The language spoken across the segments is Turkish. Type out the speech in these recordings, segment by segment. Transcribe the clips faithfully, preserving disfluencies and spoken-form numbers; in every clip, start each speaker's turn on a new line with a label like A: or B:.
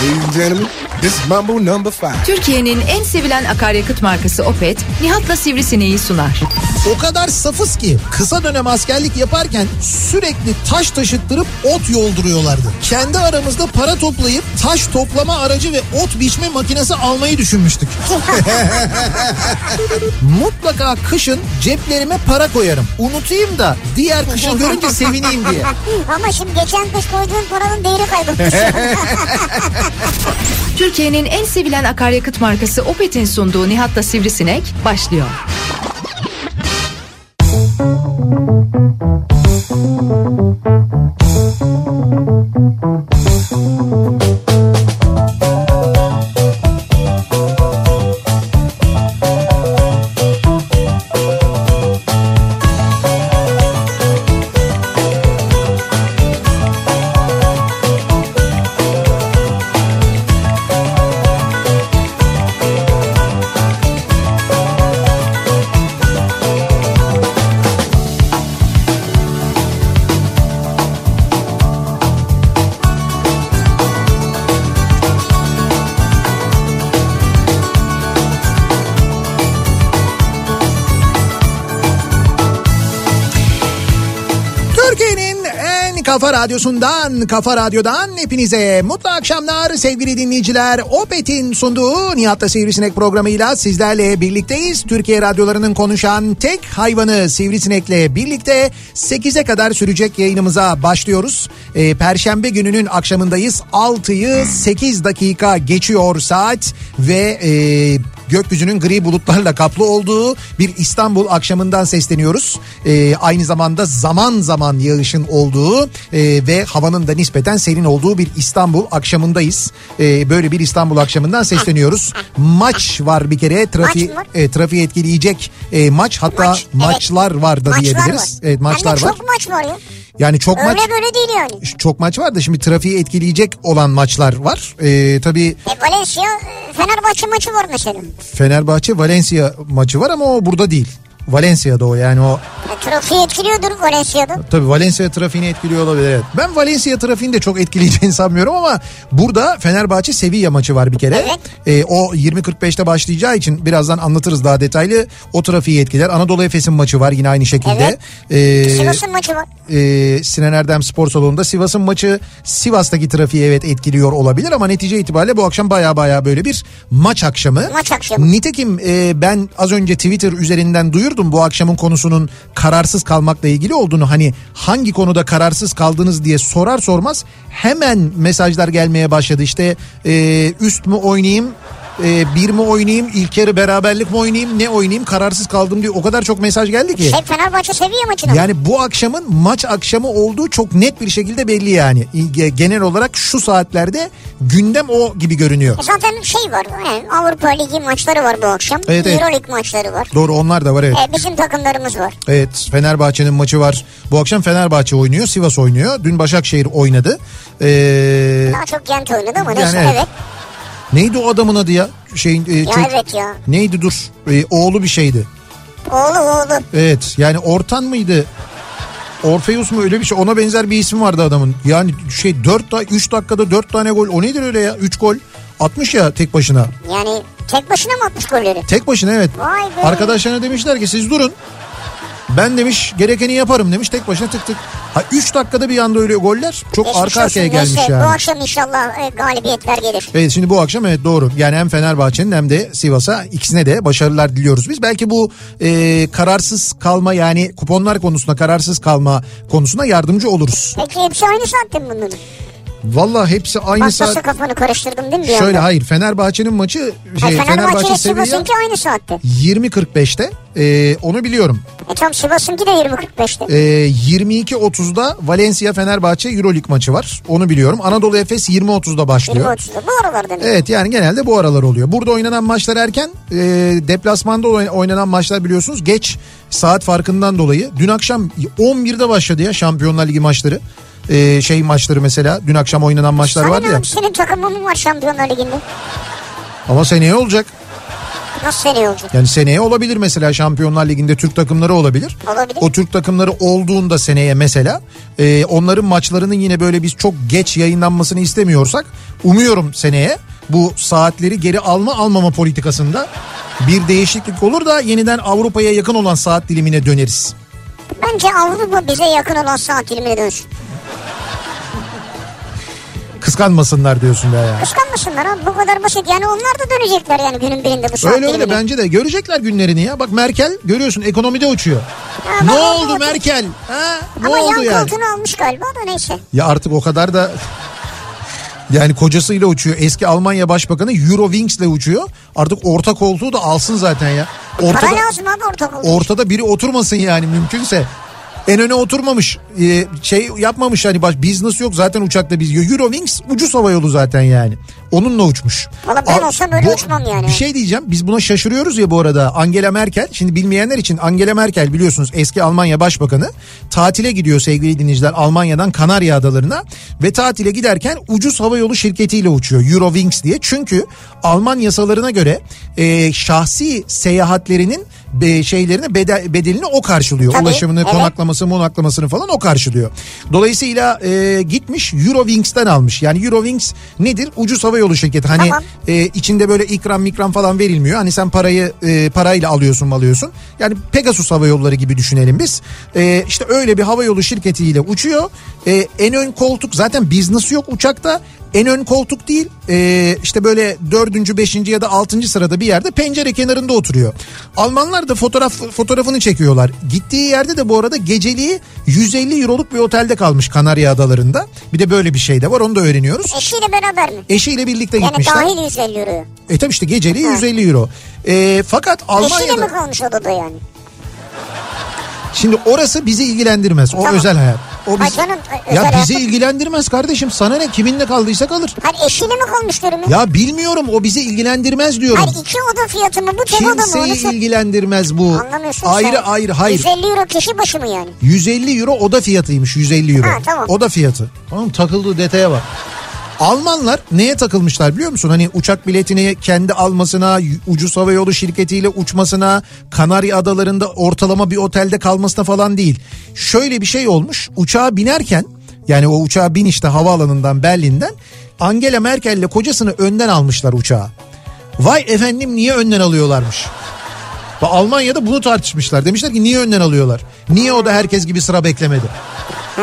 A: Ladies and gentlemen, this is Mambo number five.
B: Türkiye'nin en sevilen akaryakıt markası Opet, Nihat'la Sivrisineği sunar.
C: O kadar safız ki kısa dönem askerlik yaparken sürekli taş taşıttırıp ot yolduruyorlardı. Kendi aramızda para toplayıp taş toplama aracı ve ot biçme makinesi almayı düşünmüştük. Mutlaka kışın ceplerime para koyarım. Unutayım da diğer kışa görünce sevineyim diye.
D: Ama şimdi geçen kış koyduğun paranın değeri kaybolmuş.
B: Türkiye'nin en sevilen akaryakıt markası Opet'in sunduğu Nihat'la Sivrisinek başlıyor.
C: Kafa Radyosu'ndan, Kafa Radyo'dan hepinize mutlu akşamlar sevgili dinleyiciler. Opet'in sunduğu Nihat'la Sivrisinek programıyla sizlerle birlikteyiz. Türkiye radyolarının konuşan tek hayvanı Sivrisinek'le birlikte sekize kadar sürecek yayınımıza başlıyoruz. Ee, Perşembe gününün akşamındayız. altıyı sekiz dakika geçiyor saat ve e, gökyüzünün gri bulutlarla kaplı olduğu bir İstanbul akşamından sesleniyoruz. Ee, aynı zamanda zaman zaman yağışın olduğu e, ve havanın da nispeten serin olduğu bir İstanbul akşamındayız. Ee, böyle bir İstanbul akşamından sesleniyoruz. Maç var bir kere. Trafiği, e, trafiği etkileyecek e, maç. Hatta maç,
D: maçlar
C: evet. var da
D: maçlar
C: diyebiliriz.
D: Var.
C: Evet, maçlar
D: Hem de
C: var.
D: çok maç var ya.
C: Yani çok
D: Öyle
C: maç.
D: böyle değil yani.
C: Çok maç var da şimdi trafiği etkileyecek olan maçlar var. Ee, tabii.
D: E, Valencia Fenerbahçe maçı var mesela.
C: Fenerbahçe Valencia maçı var ama o burada değil. Valencia'da o yani o.
D: E, trafiği etkiliyordur Valencia'da.
C: Tabii Valencia trafiğini etkiliyor olabilir. Evet. Ben Valencia trafiğini de çok etkileyeceğini sanmıyorum ama burada Fenerbahçe Sevilla maçı var bir kere.
D: Evet.
C: Ee, o yirmi kırk beşte başlayacağı için birazdan anlatırız daha detaylı. O trafiği etkiler. Anadolu Efes'in maçı var yine aynı şekilde.
D: Evet. Ee, Sivas'ın maçı var.
C: E, Sinan Erdem Spor Salonu'nda Sivas'ın maçı Sivas'taki trafiği evet etkiliyor olabilir ama netice itibariyle bu akşam baya baya böyle bir maç akşamı.
D: Maç akşamı.
C: Nitekim e, ben az önce Twitter üzerinden duyurdum bu akşamın konusunun kararsız kalmakla ilgili olduğunu. Hani hangi konuda kararsız kaldınız diye sorar sormaz hemen mesajlar gelmeye başladı. İşte e, üst mü oynayayım, e, bir mi oynayayım, ilk yarı beraberlik mi oynayayım, ne oynayayım, kararsız kaldım diye o kadar çok mesaj geldi ki.
D: Şey Fenerbahçe Sevilla maçına mı?
C: Yani bu akşamın maç akşamı olduğu çok net bir şekilde belli yani. Genel olarak şu saatlerde gündem o gibi görünüyor.
D: E zaten şey var, yani Avrupa Ligi maçları var bu akşam.
C: Evet, evet.
D: Euroleague maçları var.
C: Doğru, onlar da var evet.
D: E, bizim takımlarımız var.
C: Evet, Fenerbahçe'nin maçı var. Bu akşam Fenerbahçe oynuyor, Sivas oynuyor. Dün Başakşehir oynadı. Ee,
D: Daha çok Gent oynadı ama
C: yani
D: neyse
C: evet.
D: evet.
C: Neydi o adamın adı ya? Şeyin, e,
D: Ya
C: çok,
D: evet ya.
C: Neydi dur? E, oğlu bir şeydi.
D: Oğlu oğlu.
C: Evet, yani Ortan mıydı? Orfeus mu, öyle bir şey, ona benzer bir isim vardı adamın. Yani şey dört da üç dakikada dört tane gol, o nedir öyle ya, üç gol atmış ya tek başına.
D: Yani tek başına mı atmış golleri?
C: Tek başına evet.
D: Vay be.
C: Arkadaşlarına demişler ki siz durun. Ben demiş gerekeni yaparım demiş, tek başına tık tık. Ha üç dakikada bir anda öyle goller çok
D: Geçmiş
C: arka arkaya
D: olsun,
C: gelmiş
D: neyse,
C: yani.
D: Bu akşam inşallah e, galibiyetler gelir.
C: Evet, şimdi bu akşam evet doğru. Yani hem Fenerbahçe'nin hem de Sivas'a, ikisine de başarılar diliyoruz biz. Belki bu e, kararsız kalma, yani kuponlar konusunda kararsız kalma konusuna yardımcı oluruz.
D: Peki hepsi aynı saatte mi bunların?
C: Vallahi hepsi aynı
D: Bastası
C: saat.
D: kafanı karıştırdım değil mi?
C: Şöyle
D: anda?
C: Hayır, Fenerbahçe'nin maçı şey,
D: Fenerbahçe,
C: Fenerbahçe
D: Fenerbahçe
C: Sevilla
D: Sivas'ınki aynı saatte.
C: yirmi kırk beşte e, onu biliyorum.
D: E tamam, Sivas'ınki de yirmi kırk beşte.
C: E, yirmi iki otuzda Valencia Fenerbahçe Euroleague maçı var. Onu biliyorum. Anadolu Efes yirmi otuzda başlıyor.
D: yirmi otuzda bu aralarda mı?
C: Evet, yani genelde bu aralar oluyor. Burada oynanan maçlar erken, e, deplasmanda oynanan maçlar biliyorsunuz geç, saat farkından dolayı. Dün akşam on birde başladı ya Şampiyonlar Ligi maçları. Ee, şey maçları mesela, dün akşam oynanan maçlar
D: Sana
C: vardı ya.
D: Senin takımın mı var Şampiyonlar Ligi'nde?
C: Ama seneye olacak.
D: Nasıl seneye olacak?
C: Yani seneye olabilir mesela, Şampiyonlar Ligi'nde Türk takımları olabilir.
D: Olabilir.
C: O Türk takımları olduğunda seneye mesela e, onların maçlarının yine böyle biz çok geç yayınlanmasını istemiyorsak, umuyorum seneye bu saatleri geri alma almama politikasında bir değişiklik olur da yeniden Avrupa'ya yakın olan saat dilimine döneriz.
D: Bence Avrupa bize yakın olan saat dilimine dönsün.
C: Kıskanmasınlar diyorsun be ya.
D: Kıskanmasınlar abi, bu kadar basit. Yani onlar da dönecekler yani günün birinde bu saat
C: Öyle
D: dilimine.
C: öyle, bence de görecekler günlerini ya. Bak Merkel görüyorsun ekonomide uçuyor.
D: Ha,
C: ne
D: bak,
C: oldu
D: bak,
C: Merkel? Ha, ne
D: Ama
C: oldu
D: yan
C: yani?
D: koltuğunu almış galiba da neyse.
C: Ya artık o kadar da... Yani kocasıyla uçuyor. Eski Almanya Başbakanı Eurowings ile uçuyor. Artık orta koltuğu da alsın zaten ya. Ortada,
D: Para lazım abi orta koltuğu.
C: ortada biri oturmasın yani mümkünse. En öne oturmamış, ee, şey yapmamış, hani baş, business yok zaten uçakta biz. Eurowings ucuz hava yolu zaten yani. Onunla uçmuş.
D: Valla ben
C: Aa,
D: olsam öyle
C: bu,
D: uçmam yani.
C: Bir şey diyeceğim, biz buna şaşırıyoruz ya bu arada. Angela Merkel, şimdi bilmeyenler için, Angela Merkel biliyorsunuz eski Almanya Başbakanı, tatile gidiyor sevgili dinleyiciler Almanya'dan Kanarya Adalarına ve tatile giderken ucuz hava yolu şirketiyle uçuyor, Eurowings diye. Çünkü Alman yasalarına göre e, şahsi seyahatlerinin be, şeylerini bedel, bedelini o karşılıyor.
D: Tabii,
C: Ulaşımını,
D: evet.
C: konaklaması, monaklamasını falan o karşılıyor. Dolayısıyla e, gitmiş Eurowings'ten almış. Yani Eurowings nedir? Ucuz hava yolu şirketi. Hani
D: Tamam.
C: e, içinde böyle ikram mikram falan verilmiyor. Hani sen parayı e, parayla alıyorsun alıyorsun. Yani Pegasus Hava Yolları gibi düşünelim biz. E, işte öyle bir hava yolu şirketiyle uçuyor. E, en ön koltuk zaten, business yok uçakta. En ön koltuk değil, e, işte böyle dördüncü, beşinci ya da altıncı sırada bir yerde pencere kenarında oturuyor. Almanlar da fotoğraf fotoğrafını çekiyorlar. Gittiği yerde de bu arada geceliği yüz elli euroluk bir otelde kalmış Kanarya Adaları'nda. Bir de böyle bir şey de var, onu da öğreniyoruz.
D: Eşiyle beraber mi?
C: Eşiyle birlikte
D: Yani
C: gitmişler.
D: dahil yüz elli euro.
C: E tabii işte geceliği yüz elli euro. E, fakat
D: Eşiyle mi
C: Almanya'da...
D: kalmış odada yani?
C: Şimdi orası bizi ilgilendirmez. O
D: Tamam.
C: özel hayat. O
D: Ha
C: biz...
D: canım,
C: Ya
D: özel
C: bizi
D: hayat.
C: ilgilendirmez kardeşim. Sana ne, kiminle kaldıysa kalır.
D: Hayır, eşiyle mi kalmış durumu?
C: Ya bilmiyorum, o bizi ilgilendirmez diyorum.
D: Hayır, iki oda fiyatı mı bu, tek oda mı?
C: Kimseyi
D: Onu sen
C: ilgilendirmez bu.
D: anlamıyorsun
C: Ayrı
D: sen.
C: ayrı hayır.
D: yüz elli euro kişi başı mı yani?
C: yüz elli euro oda fiyatıymış, yüz elli euro.
D: Ha, tamam.
C: Oda fiyatı. Tamam, takıldığı detaya bak. Almanlar neye takılmışlar biliyor musun? Hani uçak biletini kendi almasına, ucuz hava yolu şirketiyle uçmasına, Kanarya Adaları'nda ortalama bir otelde kalmasına falan değil. Şöyle bir şey olmuş. Uçağa binerken, yani o uçağa binişte havaalanından, Berlin'den, Angela Merkel ile kocasını önden almışlar uçağa. Vay efendim, niye önden alıyorlarmış? Ve Almanya'da bunu tartışmışlar. Demişler ki niye önden alıyorlar? Niye o da herkes gibi sıra beklemedi?
D: Hmm.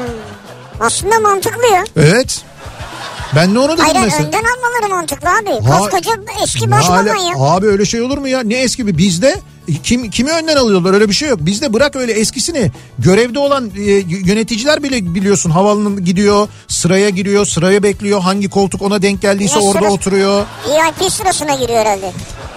D: Aslında mantıklı ya.
C: Evet. Ben de onu dedim
D: Hayır,
C: mesela.
D: önden almaları mantıklı abi.
C: Ha-
D: Koskoca eski
C: Ne
D: başbakan
C: ala-
D: ya.
C: Abi öyle şey olur mu ya? Ne eski bir, bizde kim kimi önden alıyorlar, öyle bir şey yok. Bizde bırak öyle eskisini, görevde olan e, yöneticiler bile biliyorsun havaalanına gidiyor, sıraya giriyor, sıraya bekliyor, hangi koltuk ona denk geldiyse
D: Ne
C: orada
D: sırası?
C: oturuyor.
D: V I P sırasına giriyor herhalde.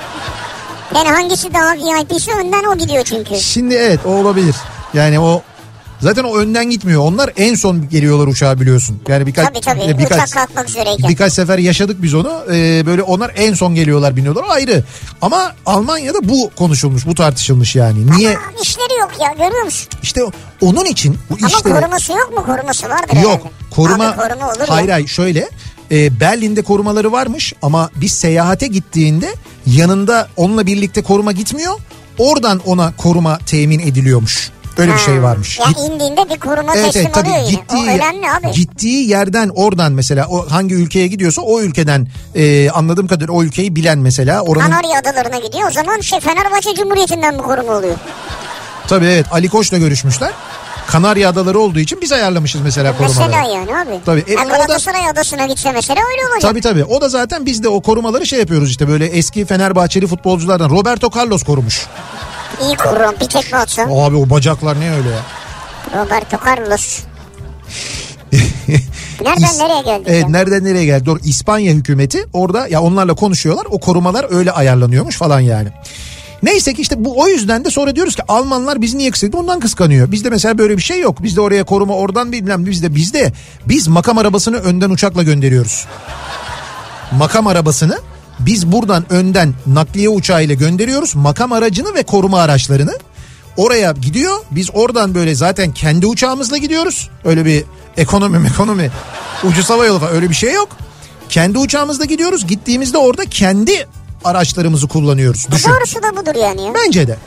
D: Yani hangisi daha V I P'si önden o gidiyor çünkü.
C: Şimdi evet, o olabilir. Yani o zaten o önden gitmiyor. Onlar en son geliyorlar uçağa biliyorsun. Yani birkaç
D: Tabii tabii,
C: e, birkaç
D: uçak kalkmak üzereyken.
C: birkaç sefer yaşadık biz onu. Ee, böyle onlar en son geliyorlar, biniyorlar, ayrı. Ama Almanya'da bu konuşulmuş, bu tartışılmış yani. Niye?
D: Ama işleri yok ya, görüyor musun?
C: İşte onun için bu
D: Ama
C: işleri...
D: koruması yok mu? Koruması vardır
C: Yok,
D: herhalde.
C: koruma,
D: Abi koruma olur
C: hayır
D: ya.
C: hayır şöyle, e, Berlin'de korumaları varmış ama biz seyahate gittiğinde yanında onunla birlikte koruma gitmiyor, oradan ona koruma temin ediliyormuş. Öyle bir şey varmış.
D: Ya
C: Git-
D: indiğinde bir koruma
C: Evet,
D: teslim
C: evet tabii
D: oluyor yine.
C: gittiği,
D: O önemli abi.
C: gittiği yerden, oradan mesela o hangi ülkeye gidiyorsa o ülkeden e, anladığım kadarıyla o ülkeyi bilen mesela oranın.
D: Kanarya Adalarına gidiyor. O zaman şey, Fenerbahçe Cumhuriyeti'nden bir koruma oluyor.
C: Tabii evet, Ali Koç'la görüşmüşler. Kanarya Adaları olduğu için biz ayarlamışız mesela korumaları.
D: Mesela yani abi.
C: Tabii, e,
D: Ha,
C: o da-
D: Galatasaray Adası'na gitse mesela öyle olacak.
C: Tabii tabii, o da zaten biz de o korumaları şey yapıyoruz işte, böyle eski Fenerbahçeli futbolculardan Roberto Carlos korumuş.
D: İyi korurum, bir tekme atsa.
C: Abi o bacaklar ne öyle ya.
D: Roberto Carlos. Nereden
C: İs-
D: nereye geldik
C: Evet,
D: ya?
C: nereden nereye geldi? Doğru, İspanya hükümeti orada ya, onlarla konuşuyorlar. O korumalar öyle ayarlanıyormuş falan yani. Neyse ki işte bu, o yüzden de sonra diyoruz ki Almanlar bizi niye kıskanıyor? Ondan kıskanıyor. Bizde mesela böyle bir şey yok. Bizde oraya koruma oradan bilmem, bizde bizde biz makam arabasını önden uçakla gönderiyoruz. Makam arabasını biz buradan önden nakliye uçağıyla gönderiyoruz. Makam aracını ve koruma araçlarını oraya gidiyor. Biz oradan böyle zaten kendi uçağımızla gidiyoruz. Öyle bir ekonomi ekonomi ucuz hava yolu falan öyle bir şey yok. Kendi uçağımızla gidiyoruz. Gittiğimizde orada kendi araçlarımızı kullanıyoruz. Düşün.
D: Doğrusu da budur yani ya.
C: Bence de.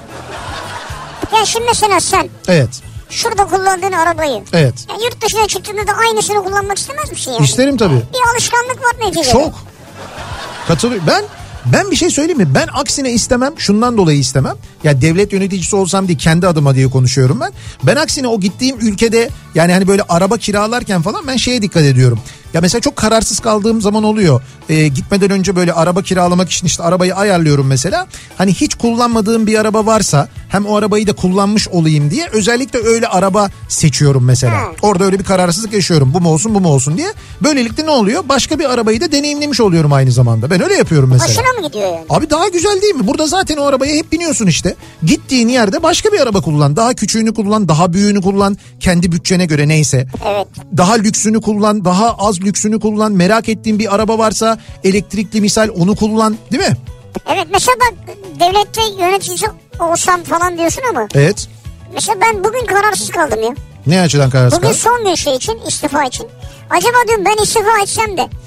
D: Ya şimdi mesela sen.
C: Evet.
D: Şurada kullandığın arabayı.
C: Evet.
D: Yani yurt dışına çıktığında da aynısını kullanmak istemez misin yani?
C: İsterim tabii.
D: Bir alışkanlık var neticede.
C: Çok. Katılıyorum. Ben ben bir şey söyleyeyim mi? Ben aksine istemem. Şundan dolayı istemem. Ya devlet yöneticisi olsam diye kendi adıma diye konuşuyorum ben. Ben aksine o gittiğim ülkede yani hani böyle araba kiralarken falan ben şeye dikkat ediyorum. Ya mesela çok kararsız kaldığım zaman oluyor. Ee, gitmeden önce böyle araba kiralamak için işte arabayı ayarlıyorum mesela. Hani hiç kullanmadığım bir araba varsa hem o arabayı da kullanmış olayım diye özellikle öyle araba seçiyorum mesela.
D: Hmm.
C: Orada öyle bir kararsızlık yaşıyorum. Bu mu olsun bu mu olsun diye. Böylelikle ne oluyor? Başka bir arabayı da deneyimlemiş oluyorum aynı zamanda. Ben öyle yapıyorum mesela.
D: Hoşuna mı gidiyor yani?
C: Abi daha güzel değil mi? Burada zaten o arabaya hep biniyorsun işte. Gittiğin yerde başka bir araba kullan. Daha küçüğünü kullan, daha büyüğünü kullan. Kendi bütçene göre neyse.
D: Evet.
C: Daha lüksünü kullan, daha az lüksünü kullan. Merak ettiğin bir araba varsa elektrikli misal onu kullan, değil mi?
D: Evet mesela bak devlette yöneticisi olsam falan diyorsun ama.
C: Evet.
D: Mesela ben bugün kararsız kaldım ya.
C: Ne açıdan kararsız
D: Bugün
C: kaldın?
D: son bir şey için istifa için. Acaba diyorum ben istifa etsem de.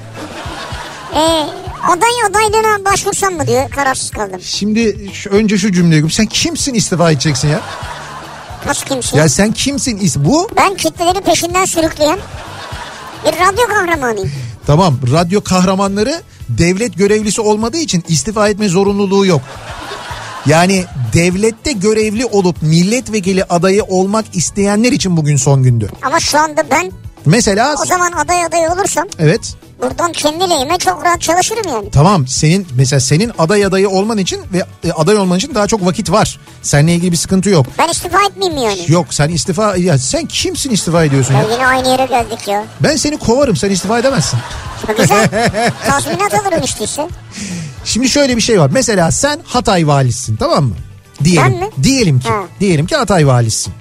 D: Ee, aday adaylığına başvursam mı diyor kararsız kaldım.
C: Şimdi şu, önce şu cümleyi sen kimsin istifa edeceksin ya?
D: Nasıl kimsin?
C: Ya sen kimsin? is- Bu
D: Ben kitleleri peşinden sürükleyen bir radyo kahramanıyım.
C: tamam, radyo kahramanları devlet görevlisi olmadığı için istifa etme zorunluluğu yok. Yani devlette görevli olup milletvekili adayı olmak isteyenler için bugün son gündü.
D: Ama şu anda ben
C: Mesela
D: o zaman aday adayı olursam
C: evet.
D: buradan kendi lehime çok rahat çalışırım yani.
C: Tamam, senin mesela senin aday adayı olman için ve e, aday olman için daha çok vakit var. Seninle ilgili bir sıkıntı yok.
D: Ben istifa etmeyeyim mi yani?
C: Yok, sen istifa ya sen kimsin istifa ediyorsun
D: Ya
C: ya?
D: yine aynı yere geldik ya.
C: Ben seni kovarım, sen istifa edemezsin.
D: Güzel. Tazminat alırım işte ise.
C: Şimdi şöyle bir şey var. Mesela sen Hatay valisisin, tamam mı? Diyelim.
D: Ben mi?
C: Diyelim ki.
D: Ha.
C: Diyelim ki Hatay valisisin.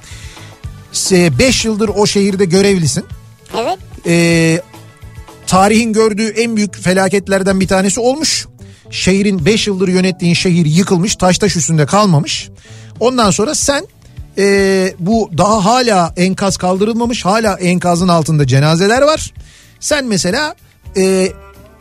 C: beş yıldır o şehirde görevlisin.
D: Evet.
C: Ee, tarihin gördüğü en büyük felaketlerden bir tanesi olmuş. Şehrin beş yıldır yönettiğin şehir yıkılmış, taş taş üstünde kalmamış. Ondan sonra sen e, bu daha hala enkaz kaldırılmamış, hala enkazın altında cenazeler var. Sen mesela e,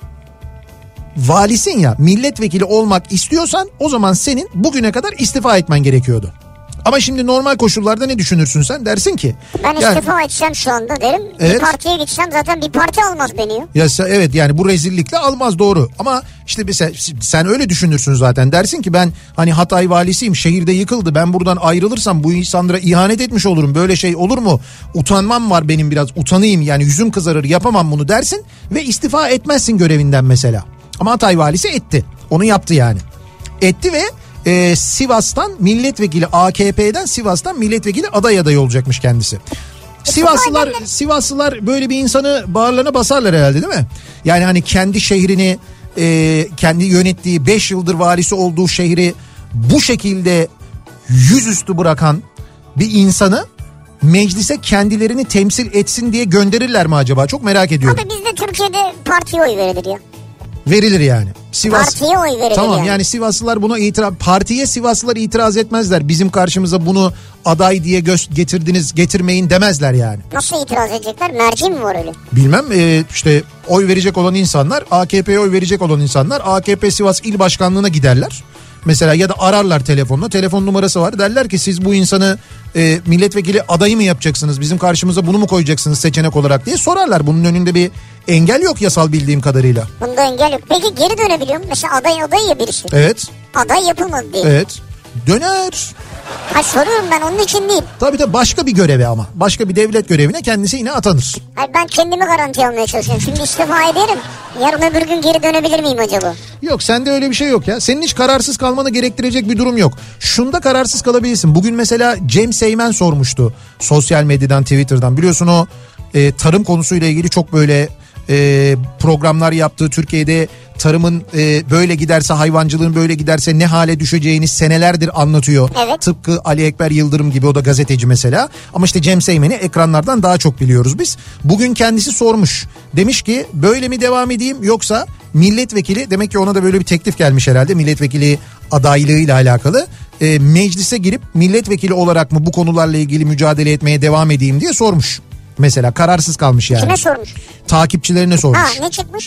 C: valisin ya, milletvekili olmak istiyorsan o zaman senin bugüne kadar istifa etmen gerekiyordu. Ama şimdi normal koşullarda ne düşünürsün sen? Dersin ki.
D: Ben
C: yani,
D: istifa etsem şu anda derim.
C: Evet.
D: Bir partiye gitsem zaten bir parti almaz beni ya.
C: Ya sen, evet yani bu rezillikle almaz, doğru. Ama işte mesela sen öyle düşünürsün zaten. Dersin ki ben hani Hatay valisiyim, şehirde yıkıldı. Ben buradan ayrılırsam bu insanlara ihanet etmiş olurum. Böyle şey olur mu? Utanmam var benim, biraz utanayım yani, yüzüm kızarır, yapamam bunu dersin. Ve istifa etmezsin görevinden mesela. Ama Hatay valisi etti. Onu yaptı yani. Etti ve e, Sivas'tan milletvekili, A K P'den Sivas'tan milletvekili aday adayı olacakmış kendisi. Sivaslılar Sivaslılar böyle bir insanı bağırlarına basarlar herhalde, değil mi? Yani hani kendi şehrini, e, kendi yönettiği beş yıldır valisi olduğu şehri bu şekilde yüzüstü bırakan bir insanı meclise kendilerini temsil etsin diye gönderirler mi acaba? Çok merak ediyorum.
D: Abi bizde Türkiye'de partiye oy verilir ya.
C: Verilir yani. Sivas...
D: Partiye oy verilir
C: Tamam
D: yani.
C: yani Sivaslılar buna itiraz, partiye Sivaslılar itiraz etmezler. Bizim karşımıza bunu aday diye gö- getirdiniz, getirmeyin demezler yani.
D: Nasıl itiraz edecekler? Merci mi var öyle?
C: Bilmem e, işte oy verecek olan insanlar, A K P'ye oy verecek olan insanlar A K P Sivas İl Başkanlığı'na giderler. Mesela ya da ararlar telefonla, telefon numarası var, derler ki siz bu insanı e, milletvekili adayı mı yapacaksınız, bizim karşımıza bunu mu koyacaksınız seçenek olarak diye sorarlar. Bunun önünde bir engel yok yasal bildiğim kadarıyla.
D: Bunda engel yok. Peki geri dönebiliyor mu? Mesela aday aday ya birisi.
C: Evet.
D: Aday yapılmadı diye.
C: Evet. Döner.
D: Ha soruyorum ben, onun için değil.
C: Tabii tabii, başka bir göreve ama. Başka bir devlet görevine kendisi yine atanır.
D: Hayır, ben kendimi garanti almaya çalışıyorum. Şimdi istifa ederim. Yarın öbür gün geri dönebilir miyim acaba?
C: Yok, sende öyle bir şey yok ya. Senin hiç kararsız kalmanı gerektirecek bir durum yok. Şunda kararsız kalabilirsin. Bugün mesela Cem Seymen sormuştu sosyal medyadan, Twitter'dan. Biliyorsun o e, tarım konusuyla ilgili çok böyle e, programlar yaptı. Türkiye'de tarımın e, böyle giderse, hayvancılığın böyle giderse ne hale düşeceğini senelerdir anlatıyor.
D: Evet.
C: Tıpkı Ali Ekber Yıldırım gibi, o da gazeteci mesela. Ama işte Cem Seymen'i ekranlardan daha çok biliyoruz biz. Bugün kendisi sormuş. Demiş ki böyle mi devam edeyim yoksa milletvekili, demek ki ona da böyle bir teklif gelmiş herhalde, milletvekili adaylığıyla alakalı. E, meclise girip milletvekili olarak mı bu konularla ilgili mücadele etmeye devam edeyim diye sormuş. Mesela kararsız kalmış yani.
D: Kime sormuş?
C: Takipçilerine sormuş.
D: Ha, ne çıkmış?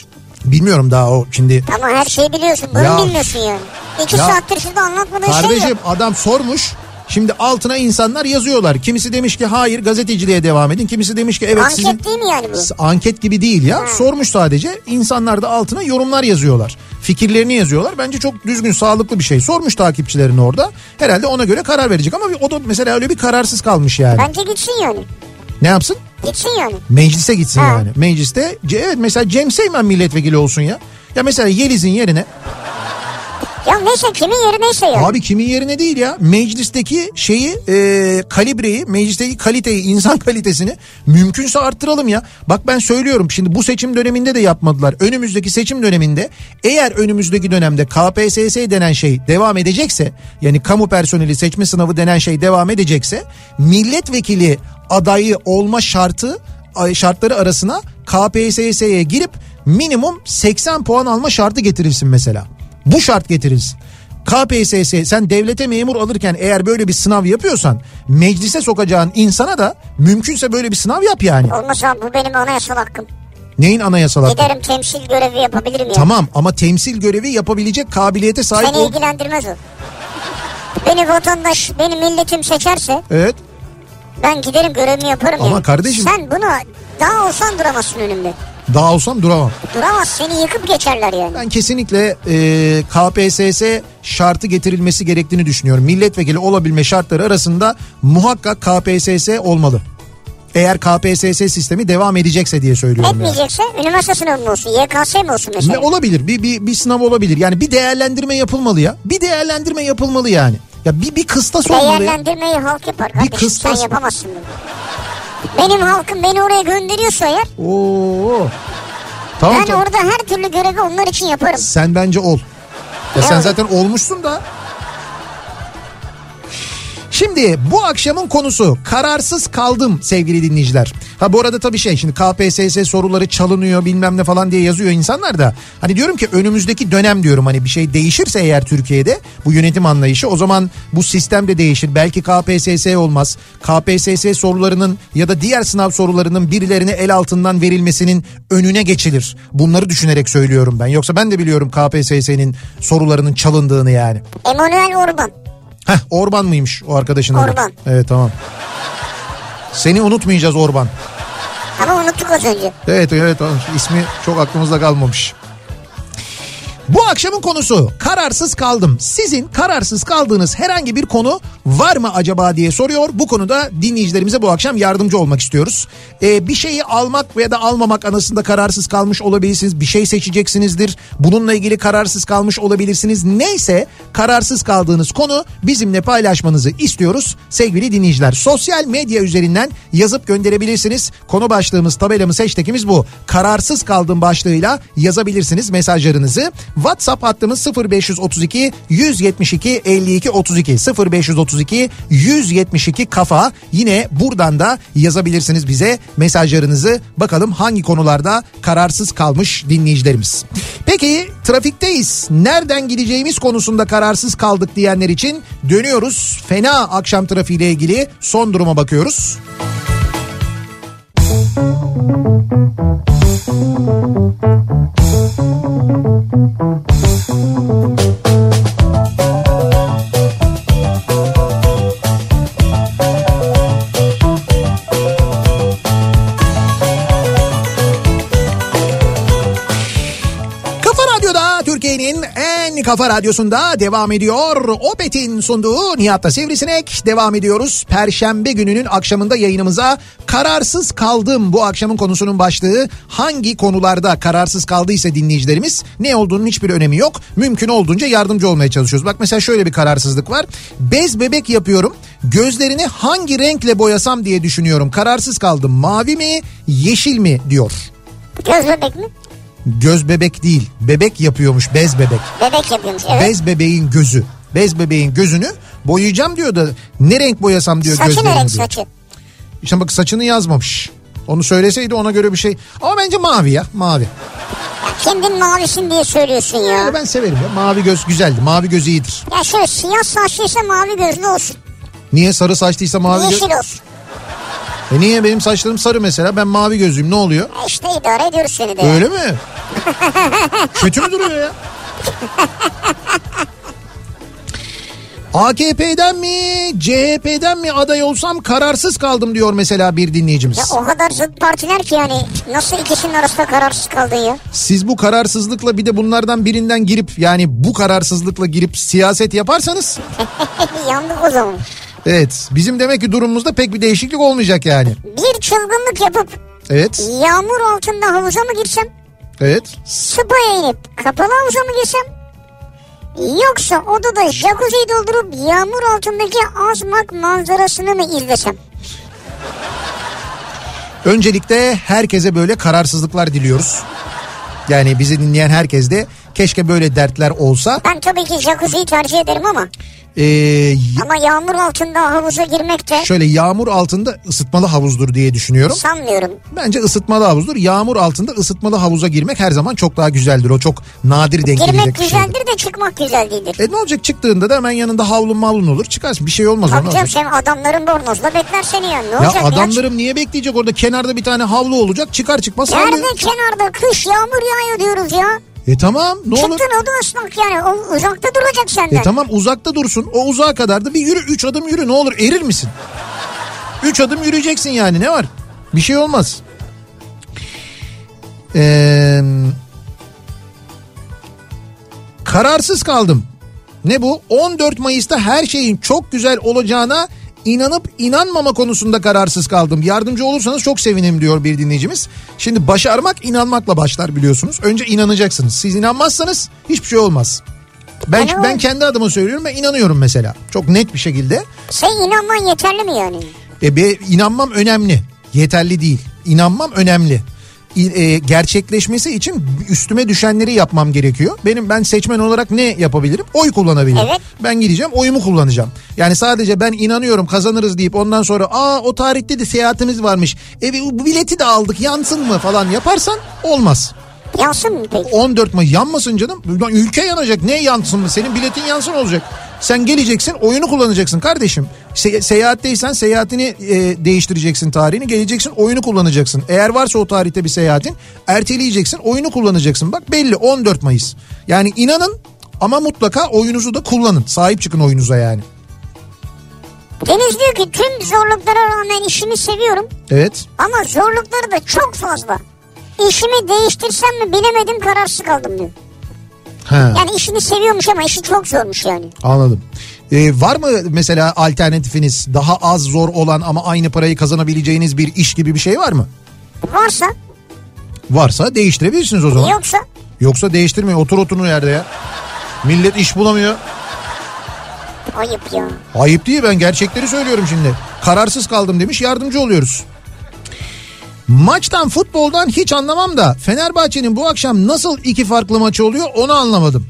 C: Bilmiyorum daha o şimdi.
D: Ama her şeyi biliyorsun. Bunu
C: Ya.
D: bilmiyorsun yani. İki
C: Ya.
D: saattir şurada anlatmadığın şey
C: Kardeşim
D: yok.
C: adam sormuş. Şimdi altına insanlar yazıyorlar. Kimisi demiş ki hayır gazeteciliğe devam edin. Kimisi demiş ki evet
D: Anket
C: sizin...
D: değil mi yani bu?
C: Anket gibi değil ya.
D: Ha.
C: Sormuş sadece. İnsanlar da altına yorumlar yazıyorlar. Fikirlerini yazıyorlar. Bence çok düzgün, sağlıklı bir şey. Sormuş takipçilerini orada. Herhalde ona göre karar verecek ama o da mesela öyle bir kararsız kalmış yani.
D: Bence gitsin yani.
C: Ne yapsın?
D: Gitsin yani.
C: Meclise gitsin
D: Ha.
C: yani. Mecliste evet mesela Cem Seymen milletvekili olsun ya. Ya mesela Yeliz'in yerine.
D: Ya neyse kimin yeri neyse ya.
C: Abi kimin yerine değil ya. Meclisteki şeyi e, kalibreyi, meclisteki kaliteyi, insan kalitesini mümkünse arttıralım ya. Bak ben söylüyorum şimdi bu seçim döneminde de yapmadılar. Önümüzdeki seçim döneminde eğer önümüzdeki dönemde K P S S denen şey devam edecekse, yani kamu personeli seçme sınavı denen şey devam edecekse milletvekili adayı olma şartı şartları arasına K P S S'ye girip minimum seksen puan alma şartı getirilsin mesela. Bu şart getirilsin. K P S S sen devlete memur alırken eğer böyle bir sınav yapıyorsan meclise sokacağın insana da mümkünse böyle bir sınav yap yani.
D: Olmasa bu benim anayasal hakkım.
C: Neyin anayasal hakkı?
D: Giderim temsil görevi yapabilirim ya.
C: Tamam ama temsil görevi yapabilecek kabiliyete sahip
D: Seni
C: ol.
D: ilgilendirmez o. Beni vatandaş, benim milletim seçerse
C: Evet.
D: ben giderim görevimi yaparım ya.
C: Ama
D: yani.
C: kardeşim-
D: Sen bunu daha olsan duramazsın önümde.
C: Daha olsam duramam.
D: Duramaz, seni yıkıp geçerler yani.
C: Ben kesinlikle e, K P S S şartı getirilmesi gerektiğini düşünüyorum. Milletvekili olabilme şartları arasında muhakkak K P S S olmalı. Eğer K P S S sistemi devam edecekse diye söylüyorum.
D: Etmeyecekse
C: yani.
D: üniversite sınavı mı olsun, Y K S mi olsun mesela?
C: Ne olabilir? Bir, bir, bir sınav olabilir. Yani bir değerlendirme yapılmalı ya. Bir değerlendirme yapılmalı yani. Ya bir, bir kıstas olmalı ya.
D: Değerlendirmeyi halk yapar kardeşim,
C: kıstas-
D: sen yapamazsın bunu. Benim halkım beni oraya gönderiyorsa eğer,
C: Oo. Tamam,
D: ben
C: tamam.
D: orada her türlü görevi onlar için yaparım.
C: Sen bence ol. Ya sen
D: Evet.
C: zaten olmuşsun da. Şimdi bu akşamın konusu kararsız kaldım sevgili dinleyiciler. Ha bu arada tabii şey şimdi K P S S soruları çalınıyor bilmem ne falan diye yazıyor insanlar da. Hani diyorum ki önümüzdeki dönem diyorum hani bir şey değişirse eğer Türkiye'de bu yönetim anlayışı o zaman bu sistem de değişir. Belki K P S S olmaz. K P S S sorularının ya da diğer sınav sorularının birilerine el altından verilmesinin önüne geçilir. Bunları düşünerek söylüyorum ben. Yoksa ben de biliyorum K P S S'nin sorularının çalındığını yani.
D: Emanuel Orban.
C: Heh Orban mıymış o arkadaşın adı?
D: Orban.
C: Evet tamam. Seni unutmayacağız Orban.
D: Ama unuttuk az önce.
C: Evet evet ismi çok aklımızda kalmamış. Bu akşamın konusu kararsız kaldım. Sizin kararsız kaldığınız herhangi bir konu var mı acaba diye soruyor. Bu konuda dinleyicilerimize bu akşam yardımcı olmak istiyoruz. Ee, bir şeyi almak veya da almamak arasında kararsız kalmış olabilirsiniz. Bir şey seçeceksinizdir. Bununla ilgili kararsız kalmış olabilirsiniz. Neyse kararsız kaldığınız konu bizimle paylaşmanızı istiyoruz sevgili dinleyiciler. Sosyal medya üzerinden yazıp gönderebilirsiniz. Konu başlığımız, tabelamız, hashtagimiz bu. Kararsız kaldım başlığıyla yazabilirsiniz mesajlarınızı. WhatsApp hattımız sıfır beş otuz iki yüz yetmiş iki elli iki otuz iki sıfır beş otuz iki yüz yetmiş iki kafa. Yine buradan da yazabilirsiniz bize mesajlarınızı. Bakalım hangi konularda kararsız kalmış dinleyicilerimiz. Peki trafikteyiz. Nereden gideceğimiz konusunda kararsız kaldık diyenler için dönüyoruz. Fena akşam trafiğiyle ilgili son duruma bakıyoruz. Türkiye'nin en kafa radyosunda devam ediyor. Opet'in sunduğu Nihat'la Sivrisinek devam ediyoruz. Perşembe gününün akşamında yayınımıza kararsız kaldım. Bu akşamın konusunun başlığı hangi konularda kararsız kaldıysa dinleyicilerimiz ne olduğunun hiçbir önemi yok. Mümkün olduğunca yardımcı olmaya çalışıyoruz. Bak mesela şöyle bir kararsızlık var. Bez bebek yapıyorum. Gözlerini hangi renkle boyasam diye düşünüyorum. Kararsız kaldım. Mavi mi, yeşil mi diyor.
D: Göz bebek mi?
C: Göz bebek değil. Bebek yapıyormuş, bez bebek.
D: Bebek yapıyormuş, evet.
C: Bez bebeğin gözü. Bez bebeğin gözünü boyayacağım diyor da ne renk boyasam diyor
D: saçı
C: gözlerini
D: ne renk
C: diyor.
D: saçı?
C: İşte bak saçını yazmamış. Onu söyleseydi ona göre bir şey. Ama bence mavi ya, mavi.
D: Ya kendin mavisin diye söylüyorsun ya.
C: Yani ben severim ya. Mavi göz güzeldi. Mavi göz iyidir.
D: Ya şöyle siyah saçlıysa mavi gözlü olsun.
C: Niye sarı saçlıysa mavi göz?
D: Yeşil olsun.
C: E niye, benim saçlarım sarı mesela, ben mavi gözlüyüm, ne oluyor?
D: E işte idare ediyoruz seni de.
C: Öyle mi? Kötü mü duruyor ya? A K P'den mi C H P'den mi aday olsam kararsız kaldım diyor mesela bir dinleyicimiz.
D: Ya o kadar zıt partiler ki yani nasıl ikisinin arasında kararsız kaldın ya?
C: Siz bu kararsızlıkla bir de bunlardan birinden girip, yani bu kararsızlıkla girip siyaset yaparsanız...
D: Yandık o zaman.
C: Evet, bizim demek ki durumumuzda pek bir değişiklik olmayacak yani.
D: Bir çılgınlık yapıp
C: Evet.
D: yağmur altında havuza mı girsem?
C: Evet.
D: Spa'ya inip kapalı havuza mı girsem? Yoksa odada jacuzziyi doldurup yağmur altındaki Azmak manzarasını mı izlesem?
C: Öncelikle herkese böyle kararsızlıklar diliyoruz. Yani bizi dinleyen herkes de keşke böyle dertler olsa.
D: Ben tabii ki jacuzziyi tercih ederim ama.
C: Ee,
D: Ama yağmur altında havuza girmek de...
C: Şöyle yağmur altında ısıtmalı havuzdur diye düşünüyorum.
D: Sanmıyorum.
C: Bence ısıtmalı havuzdur. Yağmur altında ısıtmalı havuza girmek her zaman çok daha güzeldir. O çok nadir denk gelecek
D: Girmek
C: bir şeydir.
D: güzeldir de çıkmak güzel değildir.
C: E ne olacak, çıktığında da hemen yanında havlun mavlun olur. Çıkarsın, bir şey olmaz.
D: Tabii canım,
C: olacak.
D: sen adamların bornozla bekler seni yani. Ne
C: Ya
D: olacak
C: adamlarım ya? Niye bekleyecek orada, kenarda bir tane havlu olacak, çıkar çıkmaz havlu.
D: Nerede kenarda, kış yağmur yağıyor diyoruz ya.
C: E tamam, ne
D: Çıktın
C: olur.
D: o da ıslak yani, o uzakta duracak senden.
C: E tamam, uzakta dursun, o uzağa kadar da bir yürü, üç adım yürü, ne olur, erir misin? Üç adım yürüyeceksin yani, ne var? Bir şey olmaz. Eee... Kararsız kaldım. Ne bu? on dört Mayıs'ta her şeyin çok güzel olacağına inanıp inanmama konusunda kararsız kaldım. Yardımcı olursanız çok sevinirim diyor bir dinleyicimiz. Şimdi başarmak inanmakla başlar biliyorsunuz. Önce inanacaksınız. Siz inanmazsanız hiçbir şey olmaz. Ben
D: Yani
C: ben kendi adıma söylüyorum, ben inanıyorum mesela. Çok net bir şekilde.
D: Sen inanman yeterli mi yani?
C: E be, inanmam önemli. Yeterli değil. İnanmam önemli. E, gerçekleşmesi için üstüme düşenleri yapmam gerekiyor. Benim ben seçmen olarak ne yapabilirim? Oy kullanabilirim.
D: Evet.
C: Ben gideceğim, oyumu kullanacağım. Yani sadece ben inanıyorum kazanırız deyip ondan sonra aa o tarihte de seyahatimiz varmış. E bu bileti de aldık, yansın mı falan yaparsan olmaz.
D: Yansın mı peki?
C: on dört Mayıs yanmasın canım. Ülke yanacak. Ne yansın mı? Senin biletin yansın olacak. Sen geleceksin, oyunu kullanacaksın kardeşim. Se- seyahatteysen seyahatini e, değiştireceksin, tarihini. Geleceksin, oyunu kullanacaksın. Eğer varsa o tarihte bir seyahatin, erteleyeceksin, oyunu kullanacaksın. Bak belli, on dört Mayıs. Yani inanın ama mutlaka oyunuzu da kullanın. Sahip çıkın oyunuza yani.
D: Deniz diyor ki tüm zorluklara rağmen işimi seviyorum.
C: Evet.
D: Ama zorlukları da çok fazla. İşimi değiştirsem mi bilemedim, kararsız kaldım diyor.
C: Ha.
D: Yani işini seviyormuş ama işi çok zormuş yani.
C: Anladım. Ee, var mı mesela alternatifiniz, daha az zor olan ama aynı parayı kazanabileceğiniz bir iş gibi bir şey var mı?
D: Varsa?
C: Varsa değiştirebilirsiniz o zaman.
D: Yoksa?
C: Yoksa değiştirmeyin, otur oturun yerde ya. Millet iş bulamıyor.
D: Ayıp ya.
C: Ayıp değil, ben gerçekleri söylüyorum şimdi. Kararsız kaldım demiş, yardımcı oluyoruz. Maçtan, futboldan hiç anlamam da Fenerbahçe'nin bu akşam nasıl iki farklı maçı oluyor onu anlamadım.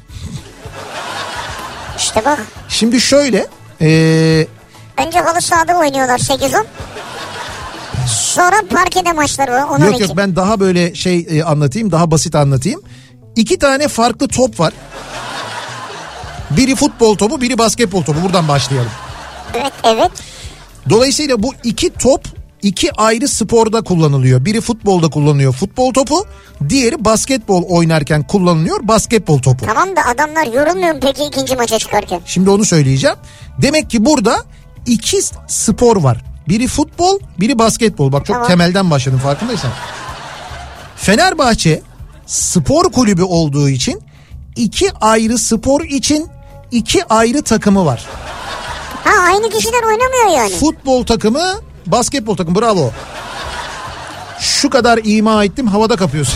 D: İşte bak.
C: Şimdi şöyle. Ee...
D: Önce halı sahada oynuyorlar sekiz on. Sonra parkede maçları var. on on iki.
C: Yok yok, ben daha böyle şey e, anlatayım, daha basit anlatayım. İki tane farklı top var. Biri futbol topu, biri basketbol topu. Buradan başlayalım.
D: Evet, evet.
C: Dolayısıyla bu iki top iki ayrı sporda kullanılıyor. Biri futbolda kullanılıyor futbol topu, diğeri basketbol oynarken kullanılıyor basketbol topu.
D: Tamam da adamlar yorulmuyor mu peki ikinci maça çıkarken?
C: Şimdi onu söyleyeceğim. Demek ki burada iki spor var. Biri futbol, biri basketbol. Bak çok
D: tamam.
C: Temelden başladım, farkındaysan. Fenerbahçe spor kulübü olduğu için iki ayrı spor için iki ayrı takımı var.
D: Ha, aynı kişiler oynamıyor yani.
C: Futbol takımı, basketbol takımı, bravo. Şu kadar ima ettim, havada kapıyorsun.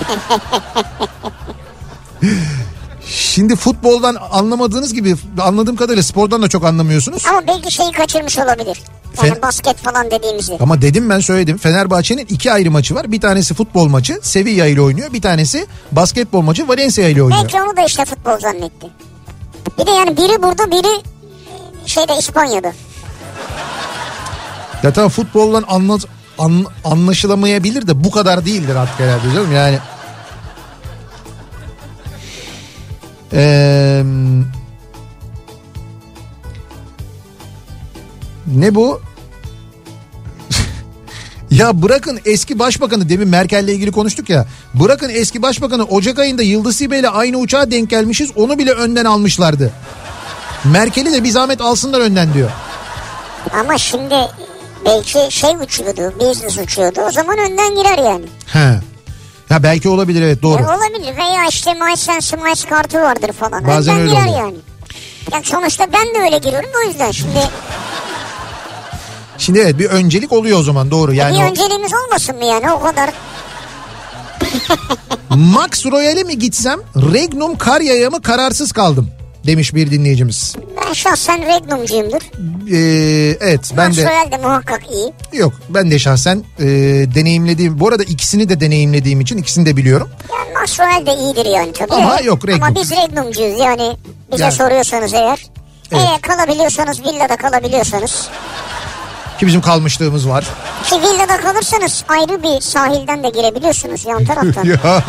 C: Şimdi futboldan anlamadığınız gibi anladığım kadarıyla spordan da çok anlamıyorsunuz.
D: Ama belki şeyi kaçırmış olabilir. Yani
C: Fen-
D: basket falan dediğimizi.
C: Ama dedim, ben söyledim. Fenerbahçe'nin iki ayrı maçı var. Bir tanesi futbol maçı, Sevilla ile oynuyor. Bir tanesi basketbol maçı, Valencia ile oynuyor.
D: Belki onu da işte futbol zannetti. Bir de yani biri burada, biri şeyde İspanya'da.
C: Ya tamam, futboldan anla, an, anlaşılamayabilir de bu kadar değildir artık herhalde canım yani. Ee, ne bu? Ya bırakın eski başbakanı, demin Merkel'le ilgili konuştuk ya. Bırakın eski başbakanı, Ocak ayında Yıldız Tilbe ile aynı uçağa denk gelmişiz. Onu bile önden almışlardı. Merkel'i de bir zahmet alsınlar önden diyor.
D: Ama şimdi belki şey uçuyordu, business uçuyordu. O zaman önden girer yani.
C: He. Ya belki olabilir, evet, doğru.
D: E olabilir veya işte MySense, Mice kartı vardır falan.
C: Bazen
D: önden
C: öyle
D: girer
C: oluyor.
D: yani. Ya sonuçta ben de öyle giriyorum o yüzden şimdi.
C: Şimdi evet, bir öncelik oluyor o zaman, doğru. Yani
D: bir
C: o...
D: önceliğimiz olmasın mı yani o kadar?
C: Max Royal'e mi gitsem, Regnum Karya'ya mı, kararsız kaldım demiş bir dinleyicimiz.
D: Ben şahsen Regnum'cuyumdur.
C: Ee, evet ben
D: Max
C: de.
D: Royal de muhakkak iyi.
C: Yok, ben de şahsen e, deneyimlediğim, bu arada ikisini de deneyimlediğim için ikisini de biliyorum.
D: Yani Max Royal de iyidir yani tabii.
C: Ama yok, Regnum.
D: Ama biz Regnum'cuyuz yani bize
C: Yani.
D: soruyorsanız eğer.
C: Evet.
D: Eğer kalabiliyorsanız, villada kalabiliyorsanız.
C: Ki bizim kalmışlığımız var.
D: Ki villada kalırsanız ayrı bir sahilden de girebiliyorsunuz yan taraftan.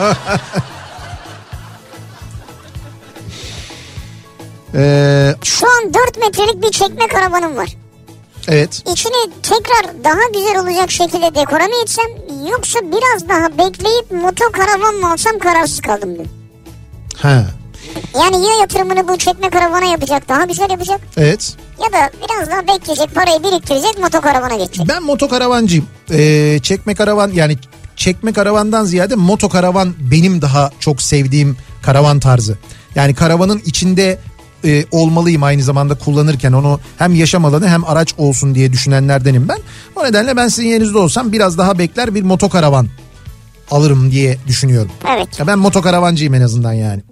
C: ee,
D: Şu an dört metrelik bir çekme karavanım var.
C: evet.
D: İçini tekrar daha güzel olacak şekilde dekora mı etsem yoksa biraz daha bekleyip motokaravan mı alsam kararsız kaldım diyor.
C: Ha.
D: Yani ya yatırımını bu çekme karavana yapacak, daha güzel yapacak.
C: Evet.
D: Ya da biraz daha bekleyecek, parayı biriktirecek, motokaravana geçecek.
C: Ben motokaravancıyım. Ee, çekme karavan, yani çekme karavandan ziyade motokaravan benim daha çok sevdiğim karavan tarzı. Yani karavanın içinde e, olmalıyım aynı zamanda kullanırken, onu hem yaşam alanı hem araç olsun diye düşünenlerdenim ben. O nedenle ben sizin yerinizde olsam biraz daha bekler bir motokaravan alırım diye düşünüyorum.
D: Evet.
C: Ya ben motokaravancıyım en azından yani.